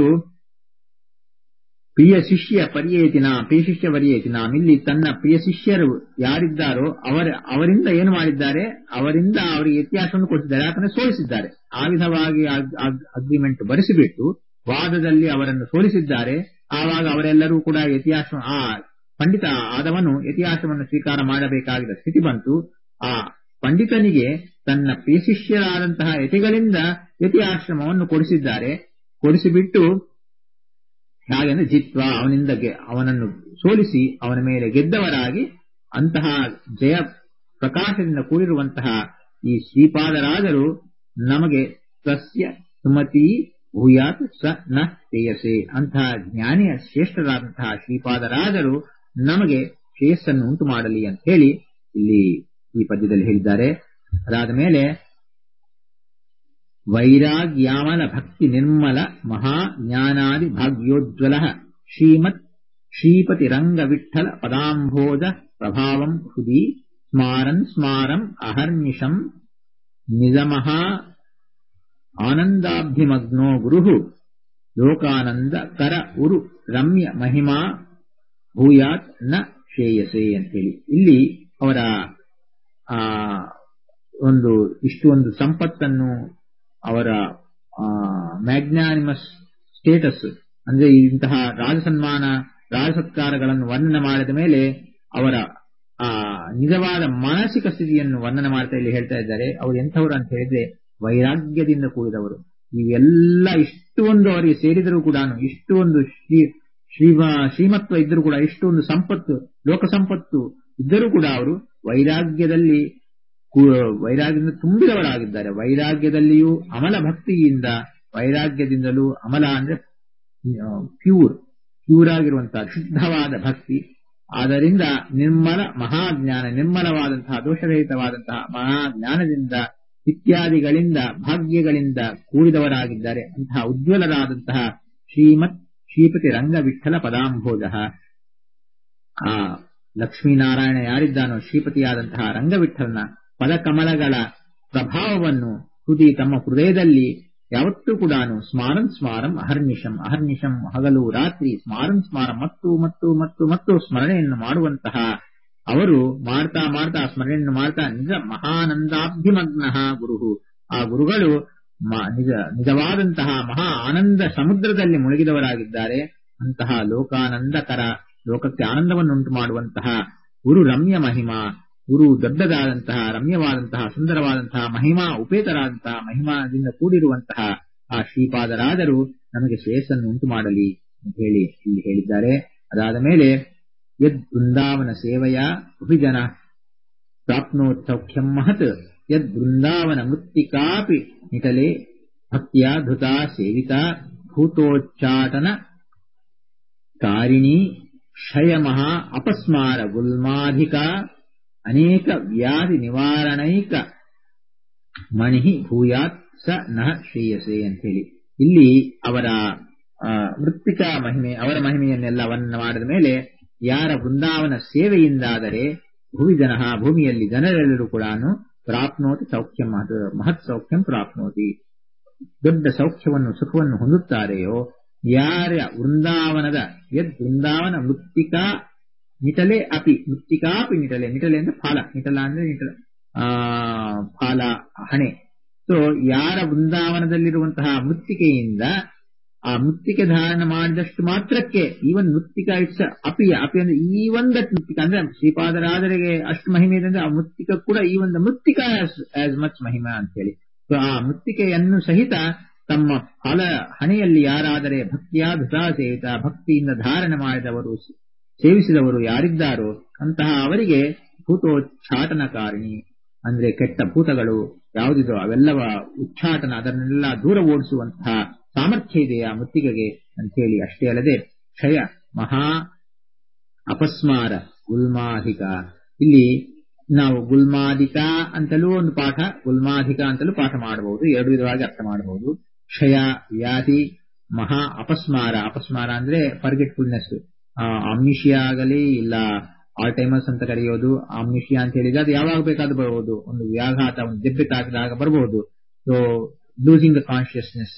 ಪ್ರಿಯ ಶಿಷ್ಯ ಪರ್ಯೇತಿನ ಪ್ರಿಯ ಶಿಷ್ಯ ಪರ್ಯೇತಿನ ಇಲ್ಲಿ ತನ್ನ ಪ್ರಿಯ ಶಿಷ್ಯರು ಯಾರಿದ್ದಾರೋ ಅವರ ಅವರಿಂದ ಏನು ಮಾಡಿದ್ದಾರೆ, ಅವರಿಂದ ಅವರಿಗೆ ಇತಿಹಾಸವನ್ನು ಕೊಟ್ಟಿದ್ದಾರೆ, ಯಾಕಂದ್ರೆ ಸೋಲಿಸಿದ್ದಾರೆ. ಆ ವಿಧವಾಗಿ ಅಗ್ರಿಮೆಂಟ್ ಬರೆಸಿಬಿಟ್ಟು ವಾದದಲ್ಲಿ ಅವರನ್ನು ಸೋಲಿಸಿದ್ದಾರೆ. ಆವಾಗ ಅವರೆಲ್ಲರೂ ಕೂಡ ಇತಿಹಾಸ ಆ ಪಂಡಿತ ಆದವನು ಇತಿಹಾಸವನ್ನು ಸ್ವೀಕಾರ ಮಾಡಬೇಕಾಗಿದ್ದ ಸ್ಥಿತಿ ಬಂತು. ಆ ಪಂಡಿತನಿಗೆ ತನ್ನ ಪ್ರಿಯ ಶಿಷ್ಯರಾದಂತಹ ಯತಿಗಳಿಂದ ಯತಿಯಾಶ್ರಮವನ್ನು ಕೊಡಿಸಿದ್ದಾರೆ. ಕೊಡಿಸಿಬಿಟ್ಟು ಹಾಗೆಂದ್ರೆ ಜಿತ್ವ ಅವನಿಂದ ಅವನನ್ನು ಸೋಲಿಸಿ ಅವನ ಮೇಲೆ ಗೆದ್ದವರಾಗಿ ಅಂತಹ ಜಯ ಪ್ರಕಾಶದಿಂದ ಕೂಡಿರುವಂತಹ ಈ ಶ್ರೀಪಾದರಾಜರು ನಮಗೆ ಸಸ್ಯ ಸುಮತಿ ಭೂಯಾತ್ ಸ ನ ಶ್ರೇಯಸೆ, ಅಂತಹ ಜ್ಞಾನಿಯ ಶ್ರೇಷ್ಠರಾದಂತಹ ಶ್ರೀಪಾದರಾಜರು ನಮಗೆ ಶ್ರೇಯಸ್ಸನ್ನು ಉಂಟು ಮಾಡಲಿ ಅಂತ ಹೇಳಿ ಇಲ್ಲಿ ಈ ಪದ್ಯದಲ್ಲಿ ಹೇಳಿದ್ದಾರೆ. ಅದಾದ ಮೇಲೆ ವೈರಾಗ್ಯಾಮಲ ಭಕ್ತಿ ನಿರ್ಮಲ ಮಹಾಜ್ಞಾನಾದಿ ಭಾಗ್ಯೋಜ್ವಲ ಶ್ರೀಮತ್ ಶ್ರೀಪತಿ ರಂಗ ವಿಠ್ಠಲ ಪದಾಂಭೋಜ ಪ್ರಭಾವಂ ಹೃದಿ ಸ್ಮಾರನ್ ಸ್ಮಾರಂ ಅಹರ್ನಿಶಂ ನಿಜಮಹಾ ಆನಂದಾಬ್ಧಿಮಗ್ನೋ ಗುರುಹು ಲೋಕಾನಂದ ಕರ ಉರು ರಮ್ಯ ಮಹಿಮಾ ಭೂಯಾತ್ ನ ಶ್ರೇಯಸೆ ಅಂತೇಳಿ ಇಲ್ಲಿ ಅವರ ಆ ಒಂದು ಇಷ್ಟು ಒಂದು ಸಂಪತ್ತನ್ನು ಅವರ ಮ್ಯಾಗ್ನಾನಿಮಸ್ ಸ್ಟೇಟಸ್ ಅಂದ್ರೆ ಇಂತಹ ರಾಜಸನ್ಮಾನ ರಾಜಸತ್ಕಾರಗಳನ್ನು ವರ್ಣನೆ ಮಾಡಿದ ಮೇಲೆ ಅವರ ಆ ನಿಜವಾದ ಮಾನಸಿಕ ಸ್ಥಿತಿಯನ್ನು ವರ್ಣನೆ ಮಾಡ್ತಾ ಇಲ್ಲಿ ಹೇಳ್ತಾ ಇದ್ದಾರೆ. ಅವರು ಎಂಥವರು ಅಂತ ಹೇಳಿದ್ರೆ ವೈರಾಗ್ಯದಿಂದ ಕೂಡಿದವರು. ಇವೆಲ್ಲ ಇಷ್ಟು ಒಂದು ಅವರಿಗೆ ಸೇರಿದರೂ ಕೂಡ ಇಷ್ಟು ಒಂದು ಶ್ರೀ ಶ್ರೀಮತ್ವ ಇದ್ದರೂ ಕೂಡ ಇಷ್ಟು ಒಂದು ಸಂಪತ್ತು ಲೋಕ ಸಂಪತ್ತು ಇದ್ದರೂ ಕೂಡ ಅವರು ವೈರಾಗ್ಯದಲ್ಲಿ ವೈರಾಗ್ಯದಿಂದ ತುಂಬಿದವರಾಗಿದ್ದಾರೆ. ವೈರಾಗ್ಯದಲ್ಲಿಯೂ ಅಮಲ ಭಕ್ತಿಯಿಂದ ವೈರಾಗ್ಯದಿಂದಲೂ, ಅಮಲ ಅಂದ್ರೆ ಪ್ಯೂರ್ ಪ್ಯೂರ್ ಆಗಿರುವಂತಹ ಶುದ್ಧವಾದ ಭಕ್ತಿ, ಆದ್ದರಿಂದ ನಿರ್ಮಲ ಮಹಾಜ್ಞಾನ, ನಿರ್ಮಲವಾದಂತಹ ದೋಷರಹಿತವಾದಂತಹ ಮಹಾಜ್ಞಾನದಿಂದ ಇತ್ಯಾದಿಗಳಿಂದ ಭಾಗ್ಯಗಳಿಂದ ಕೂಡಿದವರಾಗಿದ್ದಾರೆ. ಅಂತಹ ಉಜ್ವಲರಾದಂತಹ ಶ್ರೀಮತ್ ಶ್ರೀಪತಿ ರಂಗ ವಿಠಲ ಪದಾಂಭೋಜ, ಆ ಲಕ್ಷ್ಮೀನಾರಾಯಣ ಯಾರಿದ್ದಾನೋ ಶ್ರೀಪತಿಯಾದಂತಹ ರಂಗವಿಠಲನ ಪದಕಮಲಗಳ ಪ್ರಭಾವವನ್ನು ಹೃದಯ ತಮ್ಮ ಹೃದಯದಲ್ಲಿ ಯಾವತ್ತೂ ಕೂಡ ಸ್ಮಾರನ್ ಸ್ಮಾರಂ ಅಹರ್ನಿಶಂ ಅಹರ್ನಿಶಂ ಹಗಲು ರಾತ್ರಿ ಸ್ಮಾರನ್ ಸ್ಮಾರಂ ಮತ್ತು ಮತ್ತು ಮತ್ತು ಮತ್ತು ಸ್ಮರಣೆಯನ್ನು ಮಾಡುವಂತಹ ಅವರು ಮಾಡ್ತಾ ಮಾಡ್ತಾ ಸ್ಮರಣೆಯನ್ನು ಮಾಡ್ತಾ ನಿಜ ಮಹಾನಂದಾಭಿಮಗ್ನ ಗುರು, ಆ ಗುರುಗಳು ನಿಜ ನಿಜವಾದಂತಹ ಮಹಾ ಆನಂದ ಸಮುದ್ರದಲ್ಲಿ ಮುಳುಗಿದವರಾಗಿದ್ದಾರೆ. ಅಂತಹ ಲೋಕಾನಂದಕರ, ಲೋಕಕ್ಕೆ ಆನಂದವನ್ನುಂಟು ಮಾಡುವಂತಹ ಗುರು ರಮ್ಯ ಮಹಿಮಾ, ಗುರು ದೊಡ್ಡದಾದಂತಹ ರಮ್ಯವಾದಂತಹ ಸುಂದರವಾದಂತಹ ಮಹಿಮಾ ಉಪೇತರಾದಂತಹ ಮಹಿಮಾದಿಂದ ಕೂಡಿರುವಂತಹ ಆ ಶ್ರೀಪಾದರಾಜರು ನಮಗೆ ಶ್ರೇಯಸ್ಸನ್ನು ಉಂಟು ಮಾಡಲಿ ಅಂತ ಹೇಳಿ ಇಲ್ಲಿ ಹೇಳಿದ್ದಾರೆ. ಅದಾದ ಮೇಲೆ ಯದ್ ಬೃಂದಾವನ ಸೇವೆಯ ಅಭಿಜನ ಪ್ರಾಪ್ನೋತ್ ಸೌಖ್ಯಂ ಮಹತ್, ಯದ್ ಬೃಂದಾವನ ಮೃತ್ತಿಕಾಪಿ ನಿಟಲೆ ಭಕ್ತಿಯ ಧೃತ ಸೇವಿತ ಭೂತೋಚ್ಚಾಟನ ಕಾರಿಣಿ ಕ್ಷಯ ಮಹಾ ಅಪಸ್ಮಾರ ಗುಲ್ಮಾಧಿಕ ಅನೇಕ ವ್ಯಾಧಿ ನಿವಾರಣೈಕ ಮಣಿ ಭೂಯಾತ್ ಸ ನಃ ಶ್ರೇಯಸೆ ಅಂತ ಹೇಳಿ ಇಲ್ಲಿ ಅವರ ಮೃತ್ತಿಕಾ ಮಹಿಮೆ, ಅವರ ಮಹಿಮೆಯನ್ನೆಲ್ಲ ವರ್ಣನೆ ಮಾಡಿದ ಮೇಲೆ ಯಾರ ಬೃಂದಾವನ ಸೇವೆಯಿಂದಾದರೆ ಭೂವಿ ಜನ, ಭೂಮಿಯಲ್ಲಿ ಜನರೆಲ್ಲರೂ ಕೂಡ ಪ್ರಾಪ್ನೋತಿ ಸೌಖ್ಯಂ ಮಹತ್ ಸೌಖ್ಯಂ ಪ್ರಾಪ್ನೋತಿ, ದೊಡ್ಡ ಸೌಖ್ಯವನ್ನು ಸುಖವನ್ನು ಹೊಂದುತ್ತಾರೆಯೋ, ಯಾರ ವೃಂದಾವನದ ಯದ್ ವೃಂದಾವನ ಮೃತ್ತಿಕಾ ನಿಟಲೆ ಅಪಿ, ಮೃತ್ತಿಕಾಪಿ ನಿಟಲೆ, ನಿಟಲೆ ಅಂದ್ರೆ ಫಾಲ, ನಿಟಲ ಅಂದ್ರೆ ನಿಟಲ ಆ ಫಾಲ ಹಣೆ. ಸೊ ಯಾರ ವೃಂದಾವನದಲ್ಲಿರುವಂತಹ ಮೃತ್ತಿಕೆಯಿಂದ ಆ ಮೃತ್ತಿಕೆ ಧಾರಣ ಮಾಡಿದಷ್ಟು ಮಾತ್ರಕ್ಕೆ, ಈವನ್ ಮೃತ್ತಿಕಾ ಇಟ್ಸ್ ಅಪಿಯ, ಅಪಿ ಅಂದ್ರೆ ಈ ಒಂದ ಮೃತ್ತಿಕ ಅಂದ್ರೆ ಶ್ರೀಪಾದರಾಜರಿಗೆ ಅಷ್ಟು ಮಹಿಮೆ ಇದೆ ಅಂದ್ರೆ ಆ ಮೃತ್ತಿಕ ಕೂಡ ಈ ಒಂದು ಮೃತ್ತಿಕಾ ಆಸ್ ಮಚ್ ಮಹಿಮಾ ಅಂತ ಹೇಳಿ. ಸೊ ಆ ಮೃತ್ತಿಕೆಯನ್ನು ಸಹಿತ ತಮ್ಮ ಫಲ ಹಣೆಯಲ್ಲಿ ಯಾರಾದರೆ ಭಕ್ತಿಯ ಧೃತಾಸೇಹಿತ, ಭಕ್ತಿಯಿಂದ ಧಾರಣೆ ಮಾಡಿದವರು ಸೇವಿಸಿದವರು ಯಾರಿದ್ದಾರೋ ಅಂತಹ ಅವರಿಗೆ ಭೂತೋಚ್ಚಾಟನಕಾರಿಣಿ ಅಂದ್ರೆ ಕೆಟ್ಟ ಭೂತಗಳು ಯಾವುದಿದೋ ಅವೆಲ್ಲವ ಉಚ್ಚಾಟನ, ಅದನ್ನೆಲ್ಲ ದೂರ ಓಡಿಸುವಂತಹ ಸಾಮರ್ಥ್ಯ ಇದೆ ಆ ಮುತ್ತಿಗೆಗೆ ಅಂತ ಹೇಳಿ. ಅಷ್ಟೇ ಅಲ್ಲದೆ ಕ್ಷಯ ಮಹಾ ಅಪಸ್ಮಾರ ಗುಲ್ಮಾಧಿಕ, ಇಲ್ಲಿ ನಾವು ಗುಲ್ಮಾಧಿಕ ಅಂತಲೂ ಒಂದು ಪಾಠ, ಗುಲ್ಮಾಧಿಕ ಅಂತಲೂ ಪಾಠ ಮಾಡಬಹುದು, ಎರಡು ವಿಧವಾಗಿ ಅರ್ಥ ಮಾಡಬಹುದು. ಕ್ಷಯ ವ್ಯಾಧಿ, ಮಹಾ ಅಪಸ್ಮಾರ, ಅಪಸ್ಮಾರ ಅಂದ್ರೆ ಫರ್ಗೆಟ್ಫುಲ್ನೆಸ್, ಆಮ್ನಿಷಿಯಾ ಆಗಲಿ ಇಲ್ಲ ಆಲ್ಟೈಮರ್ಸ್ ಅಂತ ಕರೆಯೋದು. ಆಮ್ನಿಷಿಯಾ ಅಂತ ಹೇಳಿದ್ರೆ ಅದು ಯಾವಾಗ ಬೇಕಾದ್ರೂ ಬರಬಹುದು, ಒಂದು ವ್ಯಾಘಾತ, ಒಂದು ದೆಬ್ಬೆ ತಾಕಿದಾಗ ಬರಬಹುದು. So losing the consciousness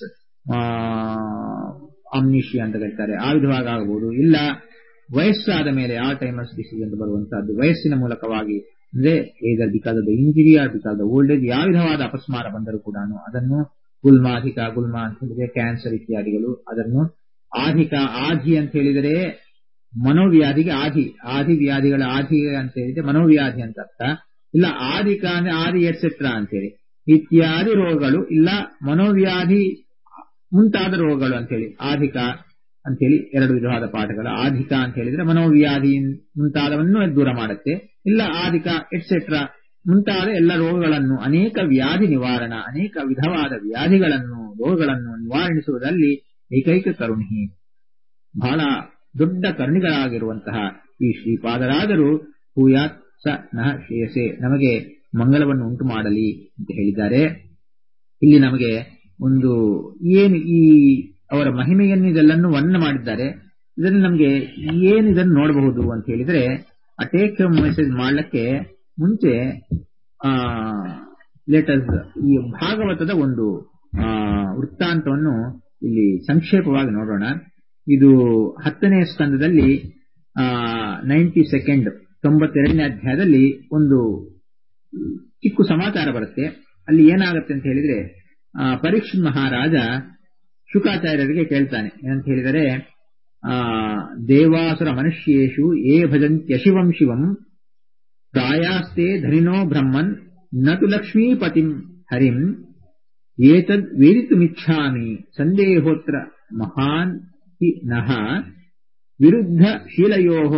amnesia ಅಂತ ಕರೀತಾರೆ, ಆ ವಿಧವಾಗಿ ಆಗಬಹುದು. ಇಲ್ಲ ವಯಸ್ಸಾದ ಮೇಲೆ ಆಲ್ಟೈಮರ್ಸ್ ಡಿಸೀಸ್ ಅಂತ ಬರುವಂತಹದ್ದು ವಯಸ್ಸಿನ ಮೂಲಕವಾಗಿ, ಅಂದ್ರೆ either because of the injury or because of the old age, ಯಾವ ವಿಧವಾದ ಅಪಸ್ಮಾರ ಬಂದರೂ ಕೂಡ ಅದನ್ನು ಗುಲ್ಮಾಧಿಕ, ಗುಲ್ಮ ಅಂತ ಹೇಳಿದ್ರೆ ಕ್ಯಾನ್ಸರ್ ಇತ್ಯಾದಿಗಳು, ಅದನ್ನು ಆಧಿಕ, ಆಧಿ ಅಂತ ಹೇಳಿದರೆ ಮನೋವ್ಯಾಧಿಗೆ ಆಧಿ, ಆಧಿ ವ್ಯಾಧಿಗಳ ಆಧಿ ಅಂತ ಹೇಳಿದ್ರೆ ಮನೋವ್ಯಾಧಿ ಅಂತ ಅರ್ಥ. ಇಲ್ಲ ಆಧಿಕ ಅಂದ್ರೆ ಆದಿ ಎಟ್ಸೆಟ್ರಾ ಅಂತ ಹೇಳಿ ಇತ್ಯಾದಿ ರೋಗಗಳು, ಇಲ್ಲ ಮನೋವ್ಯಾಧಿ ಮುಂತಾದ ರೋಗಗಳು ಅಂತ ಹೇಳಿ ಆಧಿಕ ಅಂತ ಹೇಳಿ ಎರಡು ವಿಧವಾದ ಪಾಠಗಳು. ಆಧಿಕ ಅಂತ ಹೇಳಿದ್ರೆ ಮನೋವ್ಯಾಧಿ ಮುಂತಾದವನ್ನು ದೂರ ಮಾಡುತ್ತೆ, ಇಲ್ಲ ಆಧಿಕ ಎಟ್ಸೆಟ್ರಾ ಮುಂತಾದ ಎಲ್ಲ ರೋಗಗಳನ್ನು, ಅನೇಕ ವ್ಯಾಧಿ ನಿವಾರಣ, ಅನೇಕ ವಿಧವಾದ ವ್ಯಾಧಿಗಳನ್ನು ರೋಗಗಳನ್ನು ನಿವಾರಿಸುವುದರಲ್ಲಿ ಏಕೈಕ ಕರುಣಿ, ಬಹಳ ದೊಡ್ಡ ಕರುಣಿಗಳಾಗಿರುವಂತಹ ಈ ಶ್ರೀಪಾದರಾಜರು ಭೂಯಾತ್ ಸ ನಃ ಶ್ರೇಯಸೆ, ನಮಗೆ ಮಂಗಲವನ್ನು ಉಂಟು ಮಾಡಲಿ ಅಂತ ಹೇಳಿದ್ದಾರೆ. ಇಲ್ಲಿ ನಮಗೆ ಒಂದು ಏನು ಈ ಅವರ ಮಹಿಮೆಯನ್ನು ಇದೆಲ್ಲನ್ನು ವರ್ಣನೆ ಮಾಡಿದ್ದಾರೆ, ಇದನ್ನು ನಮಗೆ ಏನು ಇದನ್ನು ನೋಡಬಹುದು ಅಂತ ಹೇಳಿದ್ರೆ, ಆ ಟೇಕ್ ಮೆಸೇಜ್ ಮಾಡಲಿಕ್ಕೆ ಮುಂಚೆ ಆ ಲೇಟಸ್ ಈ ಭಾಗವತದ ಒಂದು ಆ ವೃತ್ತಾಂತವನ್ನು ಇಲ್ಲಿ ಸಂಕ್ಷೇಪವಾಗಿ ನೋಡೋಣ. ಇದು ಹತ್ತನೇ ಸ್ಕಂದದಲ್ಲಿ ಆ ನೈಂಟಿ ಸೆಕೆಂಡ್ ತೊಂಬತ್ತೆರಡನೇ ಅಧ್ಯಾಯದಲ್ಲಿ ಒಂದು ಚಿಕ್ಕ ಸಮಾಚಾರ ಬರುತ್ತೆ. ಅಲ್ಲಿ ಏನಾಗುತ್ತೆ ಅಂತ ಹೇಳಿದ್ರೆ, ಆ ಪರೀಕ್ಷಿತ್ ಮಹಾರಾಜ ಶುಕಾಚಾರ್ಯರಿಗೆ ಕೇಳ್ತಾನೆ, ಏನಂತ ಹೇಳಿದರೆ, ಆ ದೇವಾಸುರ ಮನುಷ್ಯೇಷು ಯೇ ಭಜಂತ್ಯ ಶಿವಂ ಶಿವಂ ಪ್ರಾಯಾಸ್ತೆ ಧನಿನೋ ಬ್ರಹ್ಮನ್ ನತು ಲಕ್ಷ್ಮೀಪತಿಂ ಹರಿಂ ಏತದ್ ವೇದಿತುಮಿಚ್ಛಾಮಿ ಸಂದೇಹೋತ್ರ ಮಹಾನ್ ಹಿ ನಃ ವಿರುದ್ಧ ಶೀಲಯೋಃ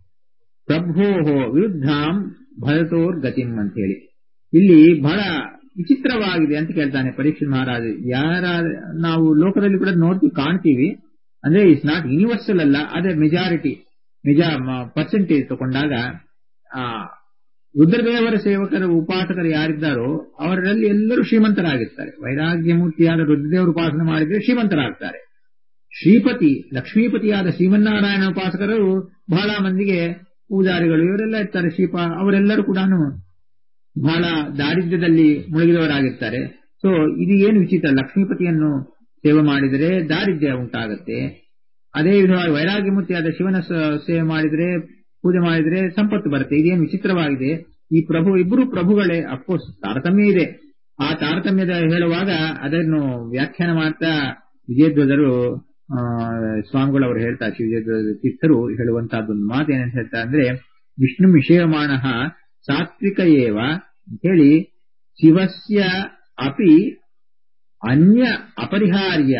ಪ್ರಭೋಃ ವಿರುದ್ಧಾಂ ಭಜತೋರ್ಗತಿಂ ಅಂತ ಹೇಳಿ. ಇಲ್ಲಿ ಬಹಳ ವಿಚಿತ್ರವಾಗಿದೆ ಅಂತ ಕೇಳ್ತಾನೆ ಪರೀಕ್ಷಿತ್ ಮಹಾರಾಜ. ಯಾರ ನಾವು ಲೋಕದಲ್ಲಿ ಕೂಡ ನೋಡ್ತೀವಿ, ಕಾಣ್ತೀವಿ, ಅಂದ್ರೆ ಇಟ್ಸ್ ನಾಟ್ ಯೂನಿವರ್ಸಲ್ ಅಲ್ಲ, ಅದೇ ಮೆಜಾರಿಟಿ ನಿಜ ಪರ್ಸೆಂಟೇಜ್ ತಗೊಂಡಾಗ ಆ ರುದ್ರದೇವರ ಸೇವಕರು ಉಪಾಸಕರು ಯಾರಿದ್ದಾರೋ ಅವರಲ್ಲಿ ಎಲ್ಲರೂ ಶ್ರೀಮಂತರಾಗಿರ್ತಾರೆ. ವೈರಾಗ್ಯಮೂರ್ತಿಯಾದ ರುದ್ರದೇವರ ಉಪಾಸನೆ ಮಾಡಿದ್ರೆ ಶ್ರೀಮಂತರಾಗ್ತಾರೆ. ಶ್ರೀಪತಿ ಲಕ್ಷ್ಮೀಪತಿಯಾದ ಶ್ರೀಮನ್ನಾರಾಯಣ ಉಪಾಸಕರು ಬಹಳ ಮಂದಿಗೆ ಪೂಜಾರಿಗಳು ಇವರೆಲ್ಲ ಇರ್ತಾರೆ. ಶ್ರೀಪ ಅವರೆಲ್ಲರೂ ಕೂಡ ಬಹಳ ದಾರಿದ್ರ್ಯದಲ್ಲಿ ಮುಳುಗಿದವರಾಗಿರ್ತಾರೆ. ಸೊ ಇದು ಏನು ವಿಚಿತ್ರ, ಲಕ್ಷ್ಮೀಪತಿಯನ್ನು ಸೇವೆ ಮಾಡಿದರೆ ದಾರಿದ್ರ್ಯ ಉಂಟಾಗತ್ತೆ. ಅದೇ ವಿಧವಾಗಿ ವೈರಾಗ್ಯಮೂರ್ತಿಯಾದ ಶಿವನ ಸೇವೆ ಮಾಡಿದರೆ ಪೂಜೆ ಮಾಡಿದರೆ ಸಂಪತ್ತು ಬರುತ್ತೆ. ಇದೇನು ವಿಚಿತ್ರವಾಗಿದೆ. ಈ ಪ್ರಭು ಇಬ್ಬರು ಪ್ರಭುಗಳೇ, ಅಫ್ಕೋರ್ಸ್ ತಾರತಮ್ಯ ಇದೆ. ಆ ತಾರತಮ್ಯದ ಹೇಳುವಾಗ ಅದನ್ನು ವ್ಯಾಖ್ಯಾನ ಮಾಡ್ತಾ ವಿಜಯಧ್ವಜರು ಸ್ವಾಮಿಗಳು ಅವರು ಹೇಳ್ತಾರೆ, ಶ್ರೀ ವಿಜಯಧ್ವಜ ತೀರ್ಥರು ಹೇಳುವಂತಹದ್ದೊಂದು ಮಾತು ಏನಂತ ಹೇಳ್ತಾರೆ ಅಂದ್ರೆ, ವಿಷ್ಣು ವಿಷಯಮಾಣ ಸಾತ್ವಿಕ ಏವ ಅಂತ ಹೇಳಿ ಶಿವಸ್ಯ ಅಪಿ ಅನ್ಯ ಅಪರಿಹಾರ್ಯ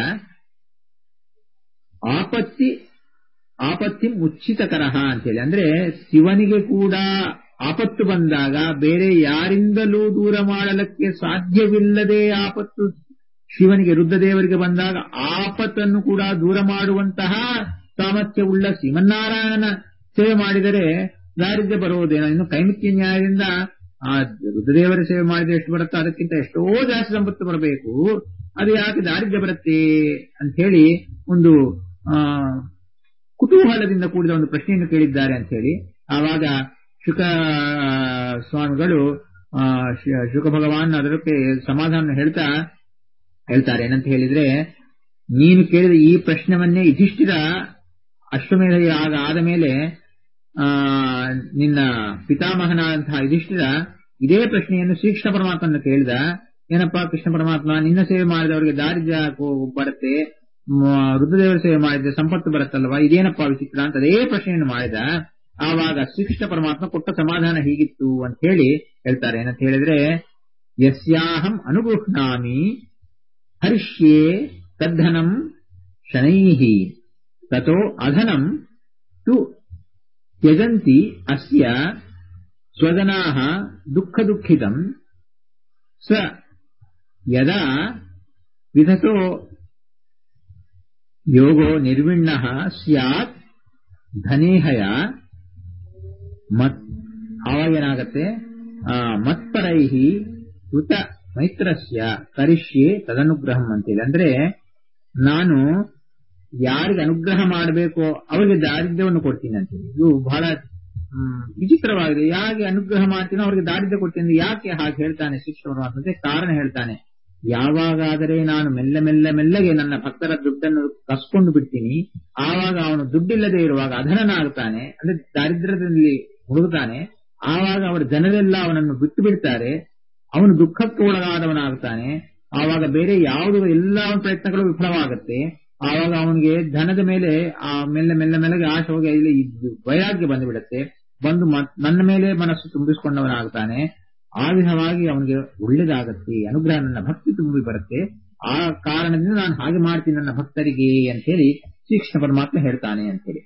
ಆಪತ್ತಿ ಆಪತ್ತಿ ಮುಚ್ಚಿತಕರ ಅಂತೇಳಿ, ಅಂದ್ರೆ ಶಿವನಿಗೆ ಕೂಡ ಆಪತ್ತು ಬಂದಾಗ ಬೇರೆ ಯಾರಿಂದಲೂ ದೂರ ಮಾಡಲಿಕ್ಕೆ ಸಾಧ್ಯವಿಲ್ಲದೆ ಆಪತ್ತು ಶಿವನಿಗೆ ರುದ್ರದೇವರಿಗೆ ಬಂದಾಗ ಆಪತ್ತನ್ನು ಕೂಡ ದೂರ ಮಾಡುವಂತಹ ಸಾಮರ್ಥ್ಯವುಳ್ಳ ಶ್ರೀಮನ್ನಾರಾಯಣನ ಸೇವೆ ಮಾಡಿದರೆ ದಾರಿದ್ರ್ಯ ಬರುವುದೇನೋ. ಇನ್ನು ಕೈಮಿತ್ಯ ನ್ಯಾಯದಿಂದ ಆ ರುದ್ರದೇವರ ಸೇವೆ ಮಾಡಿದ್ರೆ ಎಷ್ಟು ಬರುತ್ತೋ ಅದಕ್ಕಿಂತ ಎಷ್ಟೋ ಜಾಸ್ತಿ ಸಂಪತ್ತು ಬರಬೇಕು, ಅದು ಯಾಕೆ ದಾರಿದ್ರ್ಯ ಬರುತ್ತೆ ಅಂತ ಹೇಳಿ ಒಂದು ಆ ಕುತೂಹಲದಿಂದ ಕೂಡಿದ ಒಂದು ಪ್ರಶ್ನೆಯನ್ನು ಕೇಳಿದ್ದಾರೆ ಅಂತ ಹೇಳಿ. ಆವಾಗ ಶುಕ ಸ್ವಾಮಿಗಳು ಶುಕ ಭಗವಾನ್ ಅದಕ್ಕೆ ಸಮಾಧಾನ ಹೇಳ್ತಾ ಹೇಳ್ತಾರೆ ಏನಂತ ಹೇಳಿದ್ರೆ, ನೀನು ಕೇಳಿದ ಈ ಪ್ರಶ್ನವನ್ನೇ ಯುಧಿಷ್ಠಿರ ಅಶ್ವಮೇಧ ಯಾಗ ಆದ ಮೇಲೆ ಆ ನಿನ್ನ ಪಿತಾಮಹನಾದಂತಹ ಯುಧಿಷ್ಠಿರ ಇದೇ ಪ್ರಶ್ನೆಯನ್ನು ಶ್ರೀಕೃಷ್ಣ ಪರಮಾತ್ಮನ ಕೇಳಿದ. ಏನಪ್ಪಾ ಕೃಷ್ಣ ಪರಮಾತ್ಮ, ನಿನ್ನ ಸೇವೆ ಮಾಡಿದವರಿಗೆ ದಾರಿದ್ರ್ಯ ಬರುತ್ತೆ, ರುದ್ರದೇವರ ಸೇವೆ ಮಾಡಿದ್ರೆ ಸಂಪತ್ತು ಬರುತ್ತಲ್ವಾ, ಇದೇನಪ್ಪಾ ವಿಚಿತ್ರ ಅಂತ ಅದೇ ಪ್ರಶ್ನೆಯನ್ನು ಮಾಡಿದ. ಆವಾಗ ಶ್ರೀಕೃಷ್ಣ ಪರಮಾತ್ಮ ಕೊಟ್ಟ ಸಮಾಧಾನ ಹೀಗಿತ್ತು ಅಂತ ಹೇಳಿ ಹೇಳ್ತಾರೆ. ಏನಂತ ಹೇಳಿದ್ರೆ, ಯಸ್ಯಾಹಂ ಅನುಗೃಹ್ಣಾಮಿ ಹರಿಷ್ಯೇ ತದ್ಧನಂ ಶನೈಹಿ ತತೋ ಅಧನಂ ತು ತ್ಯಜಂತಿ ಅಸ್ಯ ಸ್ವಜನಾಃ ದುಃಖ ದುಃಖಿತಂ ಸ ಯದಾ ವಿಧತೋ ಯೋಗೋ ನಿರ್ವಿಣ್ಣಃ ಸ್ಯಾತ್ ಧನೇಹಯ ಮತ್ ಆವಾಗೇನಾಗತ್ತೆ ಮತ್ಪರೈಹಿ ಉತ ಮೈತ್ರಸ್ಯ ಕರಿಷ್ಯೆ ತದನುಗ್ರಹಂ ಅಂತೇಳಿ. ಅಂದ್ರೆ ನಾನು ಯಾರಿಗೆ ಅನುಗ್ರಹ ಮಾಡಬೇಕೋ ಅವರಿಗೆ ದಾರಿದ್ರ್ಯವನ್ನು ಕೊಡ್ತೀನಿ ಅಂತೇಳಿ. ಇದು ಬಹಳ ವಿಚಿತ್ರವಾಗಿದೆ. ಯಾರಿಗೆ ಅನುಗ್ರಹ ಮಾಡ್ತೀನೋ ಅವರಿಗೆ ದಾರಿದ್ರ್ಯ ಕೊಡ್ತೀನಿ. ಯಾಕೆ ಹಾಗೆ ಹೇಳ್ತಾನೆ ಶ್ರೀಕೃಷ್ಣ ಪರಮಾತ್ಮ? ಕಾರಣ ಹೇಳ್ತಾನೆ. ಯಾವಾಗಾದರೆ ನಾನು ಮೆಲ್ಲ ಮೆಲ್ಲ ಮೆಲ್ಲಗೆ ನನ್ನ ಭಕ್ತರ ದುಡ್ಡನ್ನು ಕಸ್ಕೊಂಡು ಬಿಡ್ತೀನಿ, ಆವಾಗ ಅವನು ದುಡ್ಡಿಲ್ಲದೆ ಇರುವಾಗ ಅಧನನಾಗ್ತಾನೆ, ಅಂದ್ರೆ ದಾರಿದ್ರ್ಯದಲ್ಲಿ ಮುಳುಗುತ್ತಾನೆ. ಆವಾಗ ಅವರ ಜನರೆಲ್ಲ ಅವನನ್ನು ಬಿಟ್ಟು ಬಿಡ್ತಾರೆ, ಅವನು ದುಃಖಕ್ಕೆ ಒಳಗಾದವನಾಗ್ತಾನೆ. ಆವಾಗ ಬೇರೆ ಯಾವುದು ಎಲ್ಲ ಅವನ ಪ್ರಯತ್ನಗಳು ವಿಫಲವಾಗುತ್ತೆ. ಆವಾಗ ಅವನಿಗೆ ಧನದ ಮೇಲೆ ಆ ಮೆಲ್ಲ ಮೆಲ್ಲ ಮೆಲ್ಲಗೆ ಆಶೆ ಹೋಗಿ ಇಲ್ಲಿ ವೈರಾಗ್ಯ ಬಂದುಬಿಡುತ್ತೆ. ಬಂದು ನನ್ನ ಮೇಲೆ ಮನಸ್ಸು ತುಂಬಿಸಿಕೊಂಡವನಾಗ್ತಾನೆ. ಆ ವಿಧವಾಗಿ ಅವನಿಗೆ ಒಳ್ಳೇದಾಗತ್ತೆ, ಅನುಗ್ರಹ ನನ್ನ ಭಕ್ತಿ ತುಂಬಿ ಬರುತ್ತೆ. ಆ ಕಾರಣದಿಂದ ನಾನು ಹಾಗೆ ಮಾಡ್ತೀನಿ ನನ್ನ ಭಕ್ತರಿಗೆ ಅಂತ ಹೇಳಿ ಶ್ರೀಕೃಷ್ಣ ಪರಮಾತ್ಮ ಹೇಳ್ತಾನೆ ಅಂತ ಹೇಳಿ.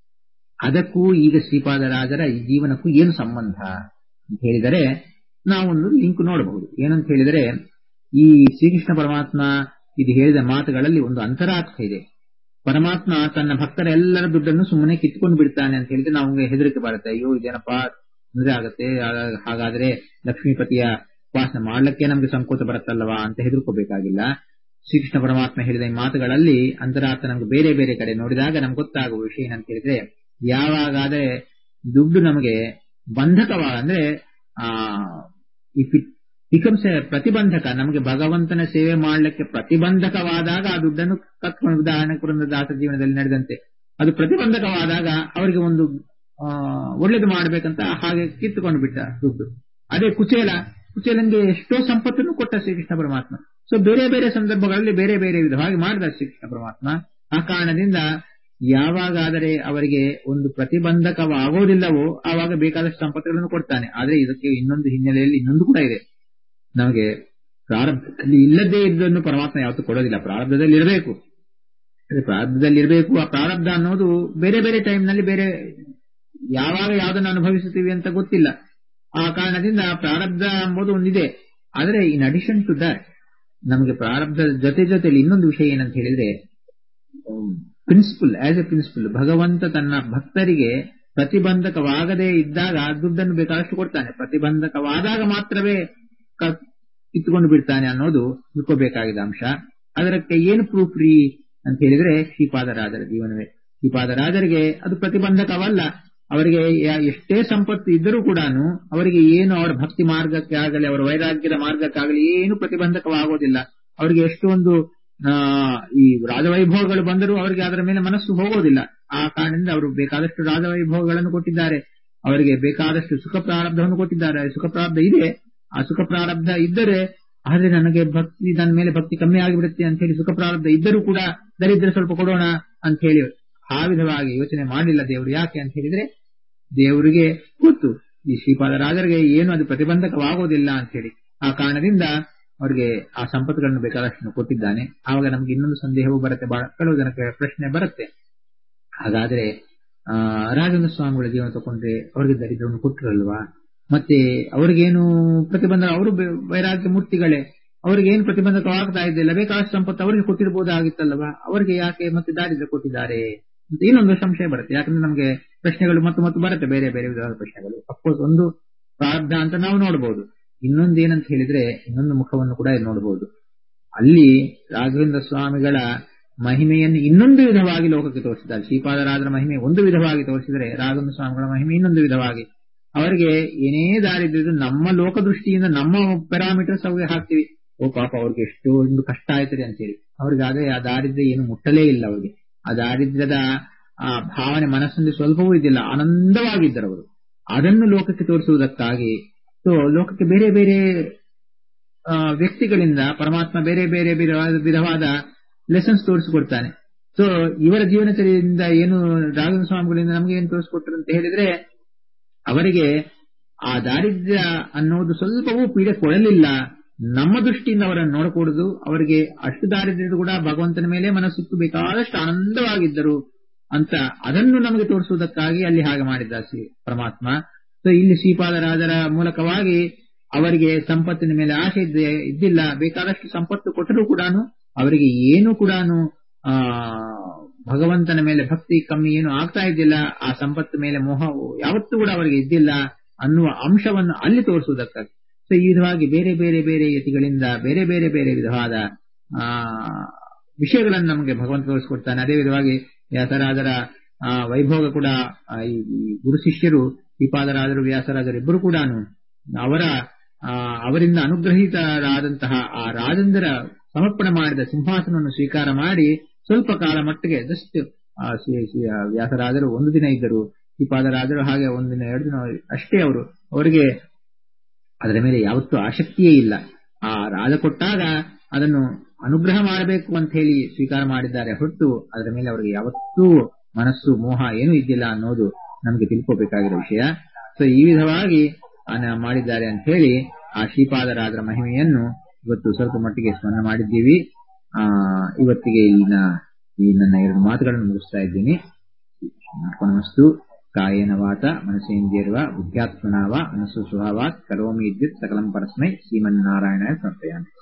ಅದಕ್ಕೂ ಈಗ ಶ್ರೀಪಾದರಾಜರ ಈ ಜೀವನಕ್ಕೂ ಏನು ಸಂಬಂಧ ಅಂತ ಹೇಳಿದರೆ ನಾವೊಂದು ಲಿಂಕ್ ನೋಡಬಹುದು. ಏನಂತ ಹೇಳಿದರೆ, ಈ ಶ್ರೀಕೃಷ್ಣ ಪರಮಾತ್ಮ ಇದು ಹೇಳಿದ ಮಾತುಗಳಲ್ಲಿ ಒಂದು ಅಂತರಾರ್ಥ ಇದೆ. ಪರಮಾತ್ಮ ತನ್ನ ಭಕ್ತರ ಎಲ್ಲರ ದುಡ್ಡನ್ನು ಸುಮ್ಮನೆ ಕಿತ್ಕೊಂಡು ಬಿಡ್ತಾನೆ ಅಂತ ಹೇಳಿದ್ರೆ ನಮಗೆ ಹೆದರಿಕೆ ಬರುತ್ತೆ. ಅಯ್ಯೋ ಇದೇನಪ್ಪಾ ತೊಂದರೆ ಆಗುತ್ತೆ, ಹಾಗಾದ್ರೆ ಲಕ್ಷ್ಮೀಪತಿಯ ಉಪಾಸನೆ ಮಾಡ್ಲಿಕ್ಕೆ ನಮ್ಗೆ ಸಂಕೋಚ ಬರುತ್ತಲ್ಲವಾ ಅಂತ ಹೆದರ್ಕೋಬೇಕಾಗಿಲ್ಲ. ಶ್ರೀಕೃಷ್ಣ ಪರಮಾತ್ಮ ಹೇಳಿದ ಈ ಮಾತುಗಳಲ್ಲಿ ಅಂತರಾರ್ಥ ನಮ್ಗೆ ಬೇರೆ ಬೇರೆ ಕಡೆ ನೋಡಿದಾಗ ನಮ್ಗೆ ಗೊತ್ತಾಗುವ ವಿಷಯ ಏನಂತ ಹೇಳಿದ್ರೆ, ಯಾವಾಗಾದ್ರೆ ದುಡ್ಡು ನಮಗೆ ಬಂಧಕವಾಗ ಅಂದ್ರೆ ಆ ಇಫ್ ಇಟ್ ಬಿಕಮ್ಸ್ ಎ ಪ್ರತಿಬಂಧಕ, ನಮಗೆ ಭಗವಂತನ ಸೇವೆ ಮಾಡಲಿಕ್ಕೆ ಪ್ರತಿಬಂಧಕವಾದಾಗ ಆ ದುಡ್ಡನ್ನು ಕತ್ಕೊಂಡು, ಉದಾಹರಣೆ ಪುರಂದರದಾಸರ ಜೀವನದಲ್ಲಿ ನಡೆದಂತೆ ಅದು ಪ್ರತಿಬಂಧಕವಾದಾಗ ಅವರಿಗೆ ಒಂದು ಆ ಒಳ್ಳೇದು ಮಾಡ್ಬೇಕಂತ ಹಾಗೆ ಕಿತ್ತುಕೊಂಡು ಬಿಟ್ಟ ದುಡ್ಡು. ಅದೇ ಕುಚೇಲ ಕುಚೇಲನ್ಗೆ ಎಷ್ಟೋ ಸಂಪತ್ತನ್ನು ಕೊಟ್ಟ ಶ್ರೀಕೃಷ್ಣ ಪರಮಾತ್ಮ. ಸೊ ಬೇರೆ ಬೇರೆ ಸಂದರ್ಭಗಳಲ್ಲಿ ಬೇರೆ ಬೇರೆ ವಿಧವಾಗಿ ಮಾಡಿದ ಶ್ರೀಕೃಷ್ಣ ಪರಮಾತ್ಮ. ಆ ಕಾರಣದಿಂದ ಯಾವಾಗಾದರೆ ಅವರಿಗೆ ಒಂದು ಪ್ರತಿಬಂಧಕವಾಗೋದಿಲ್ಲವೋ ಆವಾಗ ಬೇಕಾದಷ್ಟು ಸಂಪತ್ತುಗಳನ್ನು ಕೊಡ್ತಾನೆ. ಆದ್ರೆ ಇದಕ್ಕೆ ಇನ್ನೊಂದು ಹಿನ್ನೆಲೆಯಲ್ಲಿ ಇನ್ನೊಂದು ಕೂಡ ಇದೆ. ನಮಗೆ ಪ್ರಾರಬ್ಧದಲ್ಲಿ ಇಲ್ಲದೇ ಇದ್ದನ್ನು ಪರಮಾತ್ಮ ಯಾವತ್ತೂ ಕೊಡೋದಿಲ್ಲ. ಪ್ರಾರಬ್ಧದಲ್ಲಿ ಇರಬೇಕು, ಪ್ರಾರಬ್ಧದಲ್ಲಿ ಇರಬೇಕು. ಆ ಪ್ರಾರಬ್ಧ ಅನ್ನೋದು ಬೇರೆ ಬೇರೆ ಟೈಮ್ನಲ್ಲಿ ಬೇರೆ ಯಾವಾಗ ಯಾವುದನ್ನು ಅನುಭವಿಸುತ್ತೀವಿ ಅಂತ ಗೊತ್ತಿಲ್ಲ. ಆ ಕಾರಣದಿಂದ ಪ್ರಾರಬ್ಧ ಎಂಬುದು ಒಂದಿದೆ. ಆದರೆ ಇನ್ ಅಡಿಷನ್ ಟು ದಟ್ ನಮಗೆ ಪ್ರಾರಬ್ಧದ ಜೊತೆ ಜೊತೆಲಿ ಇನ್ನೊಂದು ವಿಷಯ ಏನಂತ ಹೇಳಿದ್ರೆ, ಪ್ರಿನ್ಸಿಪಲ್ ಆಸ್ ಎ ಪ್ರಿನ್ಸಿಪಲ್ ಭಗವಂತ ತನ್ನ ಭಕ್ತರಿಗೆ ಪ್ರತಿಬಂಧಕವಾಗದೇ ಇದ್ದಾಗ ದುಡ್ಡನ್ನು ಬೇಕಾದಷ್ಟು ಕೊಡ್ತಾನೆ, ಪ್ರತಿಬಂಧಕವಾದಾಗ ಮಾತ್ರವೇ ಕಿತ್ತುಕೊಂಡು ಬಿಡ್ತಾನೆ ಅನ್ನೋದು ತಿಳ್ಕೋಬೇಕಾಗಿದ್ದ ಅಂಶ. ಅದಕ್ಕೆ ಏನು ಪ್ರೂಫ್ ರೀ ಅಂತ ಹೇಳಿದ್ರೆ ಶ್ರೀಪಾದರಾಜರ ಜೀವನವೇ. ಶ್ರೀಪಾದರಾಜರಿಗೆ ಅದು ಪ್ರತಿಬಂಧಕವಲ್ಲ. ಅವರಿಗೆ ಎಷ್ಟೇ ಸಂಪತ್ತು ಇದ್ದರೂ ಕೂಡ ಅವರಿಗೆ ಏನು ಅವರ ಭಕ್ತಿ ಮಾರ್ಗಕ್ಕೆ ಆಗಲಿ ಅವರ ವೈರಾಗ್ಯದ ಮಾರ್ಗಕ್ಕಾಗಲಿ ಏನು ಪ್ರತಿಬಂಧಕವಾಗೋದಿಲ್ಲ. ಅವರಿಗೆ ಎಷ್ಟೊಂದು ಆ ಈ ರಾಜವೈಭವಗಳು ಬಂದರೂ ಅವರಿಗೆ ಅದರ ಮೇಲೆ ಮನಸ್ಸು ಹೋಗೋದಿಲ್ಲ. ಆ ಕಾರಣದಿಂದ ಅವರು ಬೇಕಾದಷ್ಟು ರಾಜವೈಭವಗಳನ್ನು ಕೊಟ್ಟಿದ್ದಾರೆ, ಅವರಿಗೆ ಬೇಕಾದಷ್ಟು ಸುಖ ಪ್ರಾರಬ್ಧವನ್ನು ಕೊಟ್ಟಿದ್ದಾರೆ. ಸುಖ ಪ್ರಾರಬ್ಧ ಇದೆ, ಆ ಸುಖ ಪ್ರಾರಬ್ಧ ಇದ್ದರೆ ಆದ್ರೆ ನನಗೆ ಭಕ್ತಿ ನನ್ನ ಮೇಲೆ ಭಕ್ತಿ ಕಮ್ಮಿ ಆಗಿಬಿಡುತ್ತೆ ಅಂತ ಹೇಳಿ ಸುಖ ಪ್ರಾರಬ್ಧ ಇದ್ದರೂ ಕೂಡ ದರಿದ್ರ ಸ್ವಲ್ಪ ಕೊಡೋಣ ಅಂತ ಹೇಳಿ ಆ ವಿಧವಾಗಿ ಯೋಚನೆ ಮಾಡಲಿಲ್ಲ ದೇವರು. ಯಾಕೆ ಅಂತ ಹೇಳಿದ್ರೆ ದೇವರಿಗೆ ಗೊತ್ತು ಈ ಶ್ರೀಪಾದರಾಜರಿಗೆ ಏನು ಅದು ಪ್ರತಿಬಂಧಕವಾಗೋದಿಲ್ಲ ಅಂತ ಹೇಳಿ. ಆ ಕಾರಣದಿಂದ ಅವರಿಗೆ ಆ ಸಂಪತ್ತುಗಳನ್ನು ಬೇಕಾದಷ್ಟು ಕೊಟ್ಟಿದ್ದಾನೆ. ಆವಾಗ ನಮ್ಗೆ ಇನ್ನೊಂದು ಸಂದೇಹವೂ ಬರುತ್ತೆ, ಬಹಳ ಕೆಲವು ಜನಕ್ಕೆ ಪ್ರಶ್ನೆ ಬರುತ್ತೆ, ಹಾಗಾದ್ರೆ ಆ ರಾಘವೇಂದ್ರ ಸ್ವಾಮಿಗಳ ಜೀವನ ತಗೊಂಡ್ರೆ ಅವರಿಗೆ ದರಿದ್ರವನ್ನು ಕೊಟ್ಟಿರಲ್ವಾ, ಮತ್ತೆ ಅವ್ರಿಗೇನು ಪ್ರತಿಬಂಧ, ಅವರು ವೈರಾಗ್ಯ ಮೂರ್ತಿಗಳೇ, ಅವ್ರಿಗೇನು ಪ್ರತಿಬಂಧಕವಾಗ್ತಾ ಇದ್ದಿಲ್ಲ, ಬೇಕಾದಷ್ಟು ಸಂಪತ್ತು ಅವರಿಗೆ ಕೊಟ್ಟಿರಬಹುದಾಗಿತ್ತಲ್ವಾ, ಅವರಿಗೆ ಯಾಕೆ ಮತ್ತೆ ದಾರಿದ್ರ್ಯ ಕೊಟ್ಟಿದ್ದಾರೆ ಅಂತ ಇನ್ನೊಂದು ಸಂಶಯ ಬರುತ್ತೆ. ಯಾಕಂದ್ರೆ ನಮಗೆ ಪ್ರಶ್ನೆಗಳು ಮತ್ತು ಮತ್ತು ಬರುತ್ತೆ, ಬೇರೆ ಬೇರೆ ವಿಧವಾದ ಪ್ರಶ್ನೆಗಳು. ಅಫ್ಕೋರ್ಸ್ ಒಂದು ಪ್ರಾರಬ್ಧ ಅಂತ ನಾವು ನೋಡಬಹುದು, ಇನ್ನೊಂದು ಏನಂತ ಹೇಳಿದ್ರೆ ಇನ್ನೊಂದು ಮುಖವನ್ನು ಕೂಡ ನೋಡಬಹುದು. ಅಲ್ಲಿ ರಾಘವೇಂದ್ರ ಸ್ವಾಮಿಗಳ ಮಹಿಮೆಯನ್ನು ಇನ್ನೊಂದು ವಿಧವಾಗಿ ಲೋಕಕ್ಕೆ ತೋರಿಸಿದ್ದಾರೆ. ಶ್ರೀಪಾದರಾಜರ ಮಹಿಮೆ ಒಂದು ವಿಧವಾಗಿ ತೋರಿಸಿದರೆ ರಾಘವೇಂದ್ರ ಸ್ವಾಮಿಗಳ ಮಹಿಮೆ ಇನ್ನೊಂದು ವಿಧವಾಗಿ. ಅವರಿಗೆ ಏನೇ ದಾರಿದ್ರ್ಯದು ನಮ್ಮ ಲೋಕದೃಷ್ಟಿಯಿಂದ ನಮ್ಮ ಪ್ಯಾರಾಮೀಟರ್ಸ್ ಅವ್ರಿಗೆ ಹಾಕ್ತಿವಿ, ಓ ಪಾಪ ಅವ್ರಿಗೆ ಎಷ್ಟು ಒಂದು ಕಷ್ಟ ಆಯ್ತದೆ ಅಂತೇಳಿ. ಅವ್ರಿಗೆ ಅದೇ ಆ ದಾರಿದ್ರ್ಯ ಏನು ಮುಟ್ಟಲೇ ಇಲ್ಲ. ಅವ್ರಿಗೆ ಆ ದಾರಿದ್ರ್ಯದ ಆ ಭಾವನೆ ಮನಸ್ಸಿನಲ್ಲಿ ಸ್ವಲ್ಪವೂ ಇದ್ದಿಲ್ಲ, ಆನಂದವಾಗಿದ್ದರು ಅವರು. ಅದನ್ನು ಲೋಕಕ್ಕೆ ತೋರಿಸುವುದಕ್ಕಾಗಿ ಸೊ ಲೋಕಕ್ಕೆ ಬೇರೆ ಬೇರೆ ವ್ಯಕ್ತಿಗಳಿಂದ ಪರಮಾತ್ಮ ಬೇರೆ ಬೇರೆ ವಿಧವಾದ ಲೆಸನ್ಸ್ ತೋರಿಸಿಕೊಡ್ತಾನೆ. ಸೊ ಇವರ ಜೀವನಚರಿಯಿಂದ ಏನು ರಾಘವೇಂದ್ರ ಸ್ವಾಮಿಗಳಿಂದ ನಮಗೆ ಏನು ತೋರಿಸಿಕೊಟ್ಟರು ಅಂತ ಹೇಳಿದ್ರೆ, ಅವರಿಗೆ ಆ ದಾರಿದ್ರ್ಯ ಅನ್ನೋದು ಸ್ವಲ್ಪವೂ ಪೀಡೆ ಕೊಡಲಿಲ್ಲ. ನಮ್ಮ ದೃಷ್ಟಿಯಿಂದ ಅವರನ್ನು ನೋಡಕೂಡದು. ಅವರಿಗೆ ಅಷ್ಟು ದಾರಿದ್ರ್ಯದ ಕೂಡ ಭಗವಂತನ ಮೇಲೆ ಮನಸ್ಸಿಟ್ಟು ಬೇಕಾದಷ್ಟು ಆನಂದವಾಗಿದ್ದರು ಅಂತ ಅದನ್ನು ನಮಗೆ ತೋರಿಸುವುದಕ್ಕಾಗಿ ಅಲ್ಲಿ ಹಾಗೆ ಮಾಡಿದ್ದ ಶ್ರೀ ಪರಮಾತ್ಮ. ಸೊ ಇಲ್ಲಿ ಶ್ರೀಪಾದರಾಜರ ಮೂಲಕವಾಗಿ ಅವರಿಗೆ ಸಂಪತ್ತಿನ ಮೇಲೆ ಆಸೆ ಇದ್ದಿಲ್ಲ, ಬೇಕಾದಷ್ಟು ಸಂಪತ್ತು ಕೊಟ್ಟರೂ ಕೂಡ ಅವರಿಗೆ ಏನು ಕೂಡ ಆ ಭಗವಂತನ ಮೇಲೆ ಭಕ್ತಿ ಕಮ್ಮಿ ಏನು ಆಗ್ತಾ ಇದ್ದಿಲ್ಲ, ಆ ಸಂಪತ್ತು ಮೇಲೆ ಮೋಹವು ಯಾವತ್ತೂ ಕೂಡ ಅವರಿಗೆ ಇದ್ದಿಲ್ಲ ಅನ್ನುವ ಅಂಶವನ್ನು ಅಲ್ಲಿ ತೋರಿಸುವುದಕ್ಕಾಗಿ. ಸೊ ಈ ವಿಧವಾಗಿ ಬೇರೆ ಬೇರೆ ಬೇರೆ ಯತಿಗಳಿಂದ ಬೇರೆ ಬೇರೆ ಬೇರೆ ವಿಧವಾದ ಆ ವಿಷಯಗಳನ್ನು ನಮಗೆ ಭಗವಂತ ತೋರಿಸಿಕೊಡ್ತಾನೆ. ಅದೇ ವಿಧವಾಗಿ ವ್ಯಾಸರಾಜರ ಆ ವೈಭೋಗ ಕೂಡ ಈ ಗುರು ಶಿಷ್ಯರು ಶ್ರೀಪಾದರಾಜರು ವ್ಯಾಸರಾಜರು ಇಬ್ಬರು ಕೂಡ ಅವರ ಅವರಿಂದ ಅನುಗ್ರಹಿತರಾದಂತಹ ಆ ರಾಜೇಂದ್ರ ಸಮರ್ಪಣೆ ಮಾಡಿದ ಸಿಂಹಾಸನವನ್ನು ಸ್ವೀಕಾರ ಮಾಡಿ ಸ್ವಲ್ಪ ಕಾಲ ಮಟ್ಟಿಗೆ ಜಸ್ಟ್ ವ್ಯಾಸರಾಜರು ಒಂದು ದಿನ ಇದ್ದರು, ಶ್ರೀಪಾದರಾಜರು ಹಾಗೆ ಒಂದು ದಿನ ಎರಡು ದಿನ ಅಷ್ಟೇ. ಅವರು ಅವರಿಗೆ ಅದರ ಮೇಲೆ ಯಾವತ್ತೂ ಆಸಕ್ತಿಯೇ ಇಲ್ಲ. ಆ ರಾಜ ಕೊಟ್ಟಾಗ ಅದನ್ನು ಅನುಗ್ರಹ ಮಾಡಬೇಕು ಅಂತ ಹೇಳಿ ಸ್ವೀಕಾರ ಮಾಡಿದ್ದಾರೆ ಹೊರತು ಅದರ ಮೇಲೆ ಅವರಿಗೆ ಯಾವತ್ತೂ ಮನಸ್ಸು ಮೋಹ ಏನೂ ಇದ್ದಿಲ್ಲ ಅನ್ನೋದು ನಮಗೆ ತಿಳ್ಕೋಬೇಕಾಗಿರೋ ವಿಷಯ. ಸೊ ಈ ವಿಧವಾಗಿ ಮಾಡಿದ್ದಾರೆ ಅಂತ ಹೇಳಿ ಆ ಶ್ರೀಪಾದರಾಜರ ಮಹಿಮೆಯನ್ನು ಇವತ್ತು ಸ್ವಲ್ಪ ಮಟ್ಟಿಗೆ ಸ್ಮರಣೆ ಮಾಡಿದ್ದೀವಿ. ಆ ಇವತ್ತಿಗೆ ಇಲ್ಲಿನ ಈ ನನ್ನ ಎರಡು ಮಾತುಗಳನ್ನು ಮುಗಿಸ್ತಾ ಇದ್ದೀನಿ. ನಮಸ್ತು. ಕಾಯೇನ ವಾಚ ಮನಸೇಂದ್ರಿಯರ್ವಾ ಬುದ್ಧ್ಯಾತ್ಮನಾ ವಾ ಮನಸ್ಸು ಸ್ವಭಾವಾತ್ ಕರೋಮಿ ವಿದ್ಯುತ್ ಸಕಲಂ ಪರಸ್ಮೈ ಶ್ರೀಮನ್ನಾರಾಯಣಾಯ ಸಮರ್ಪಯಾಮಿ.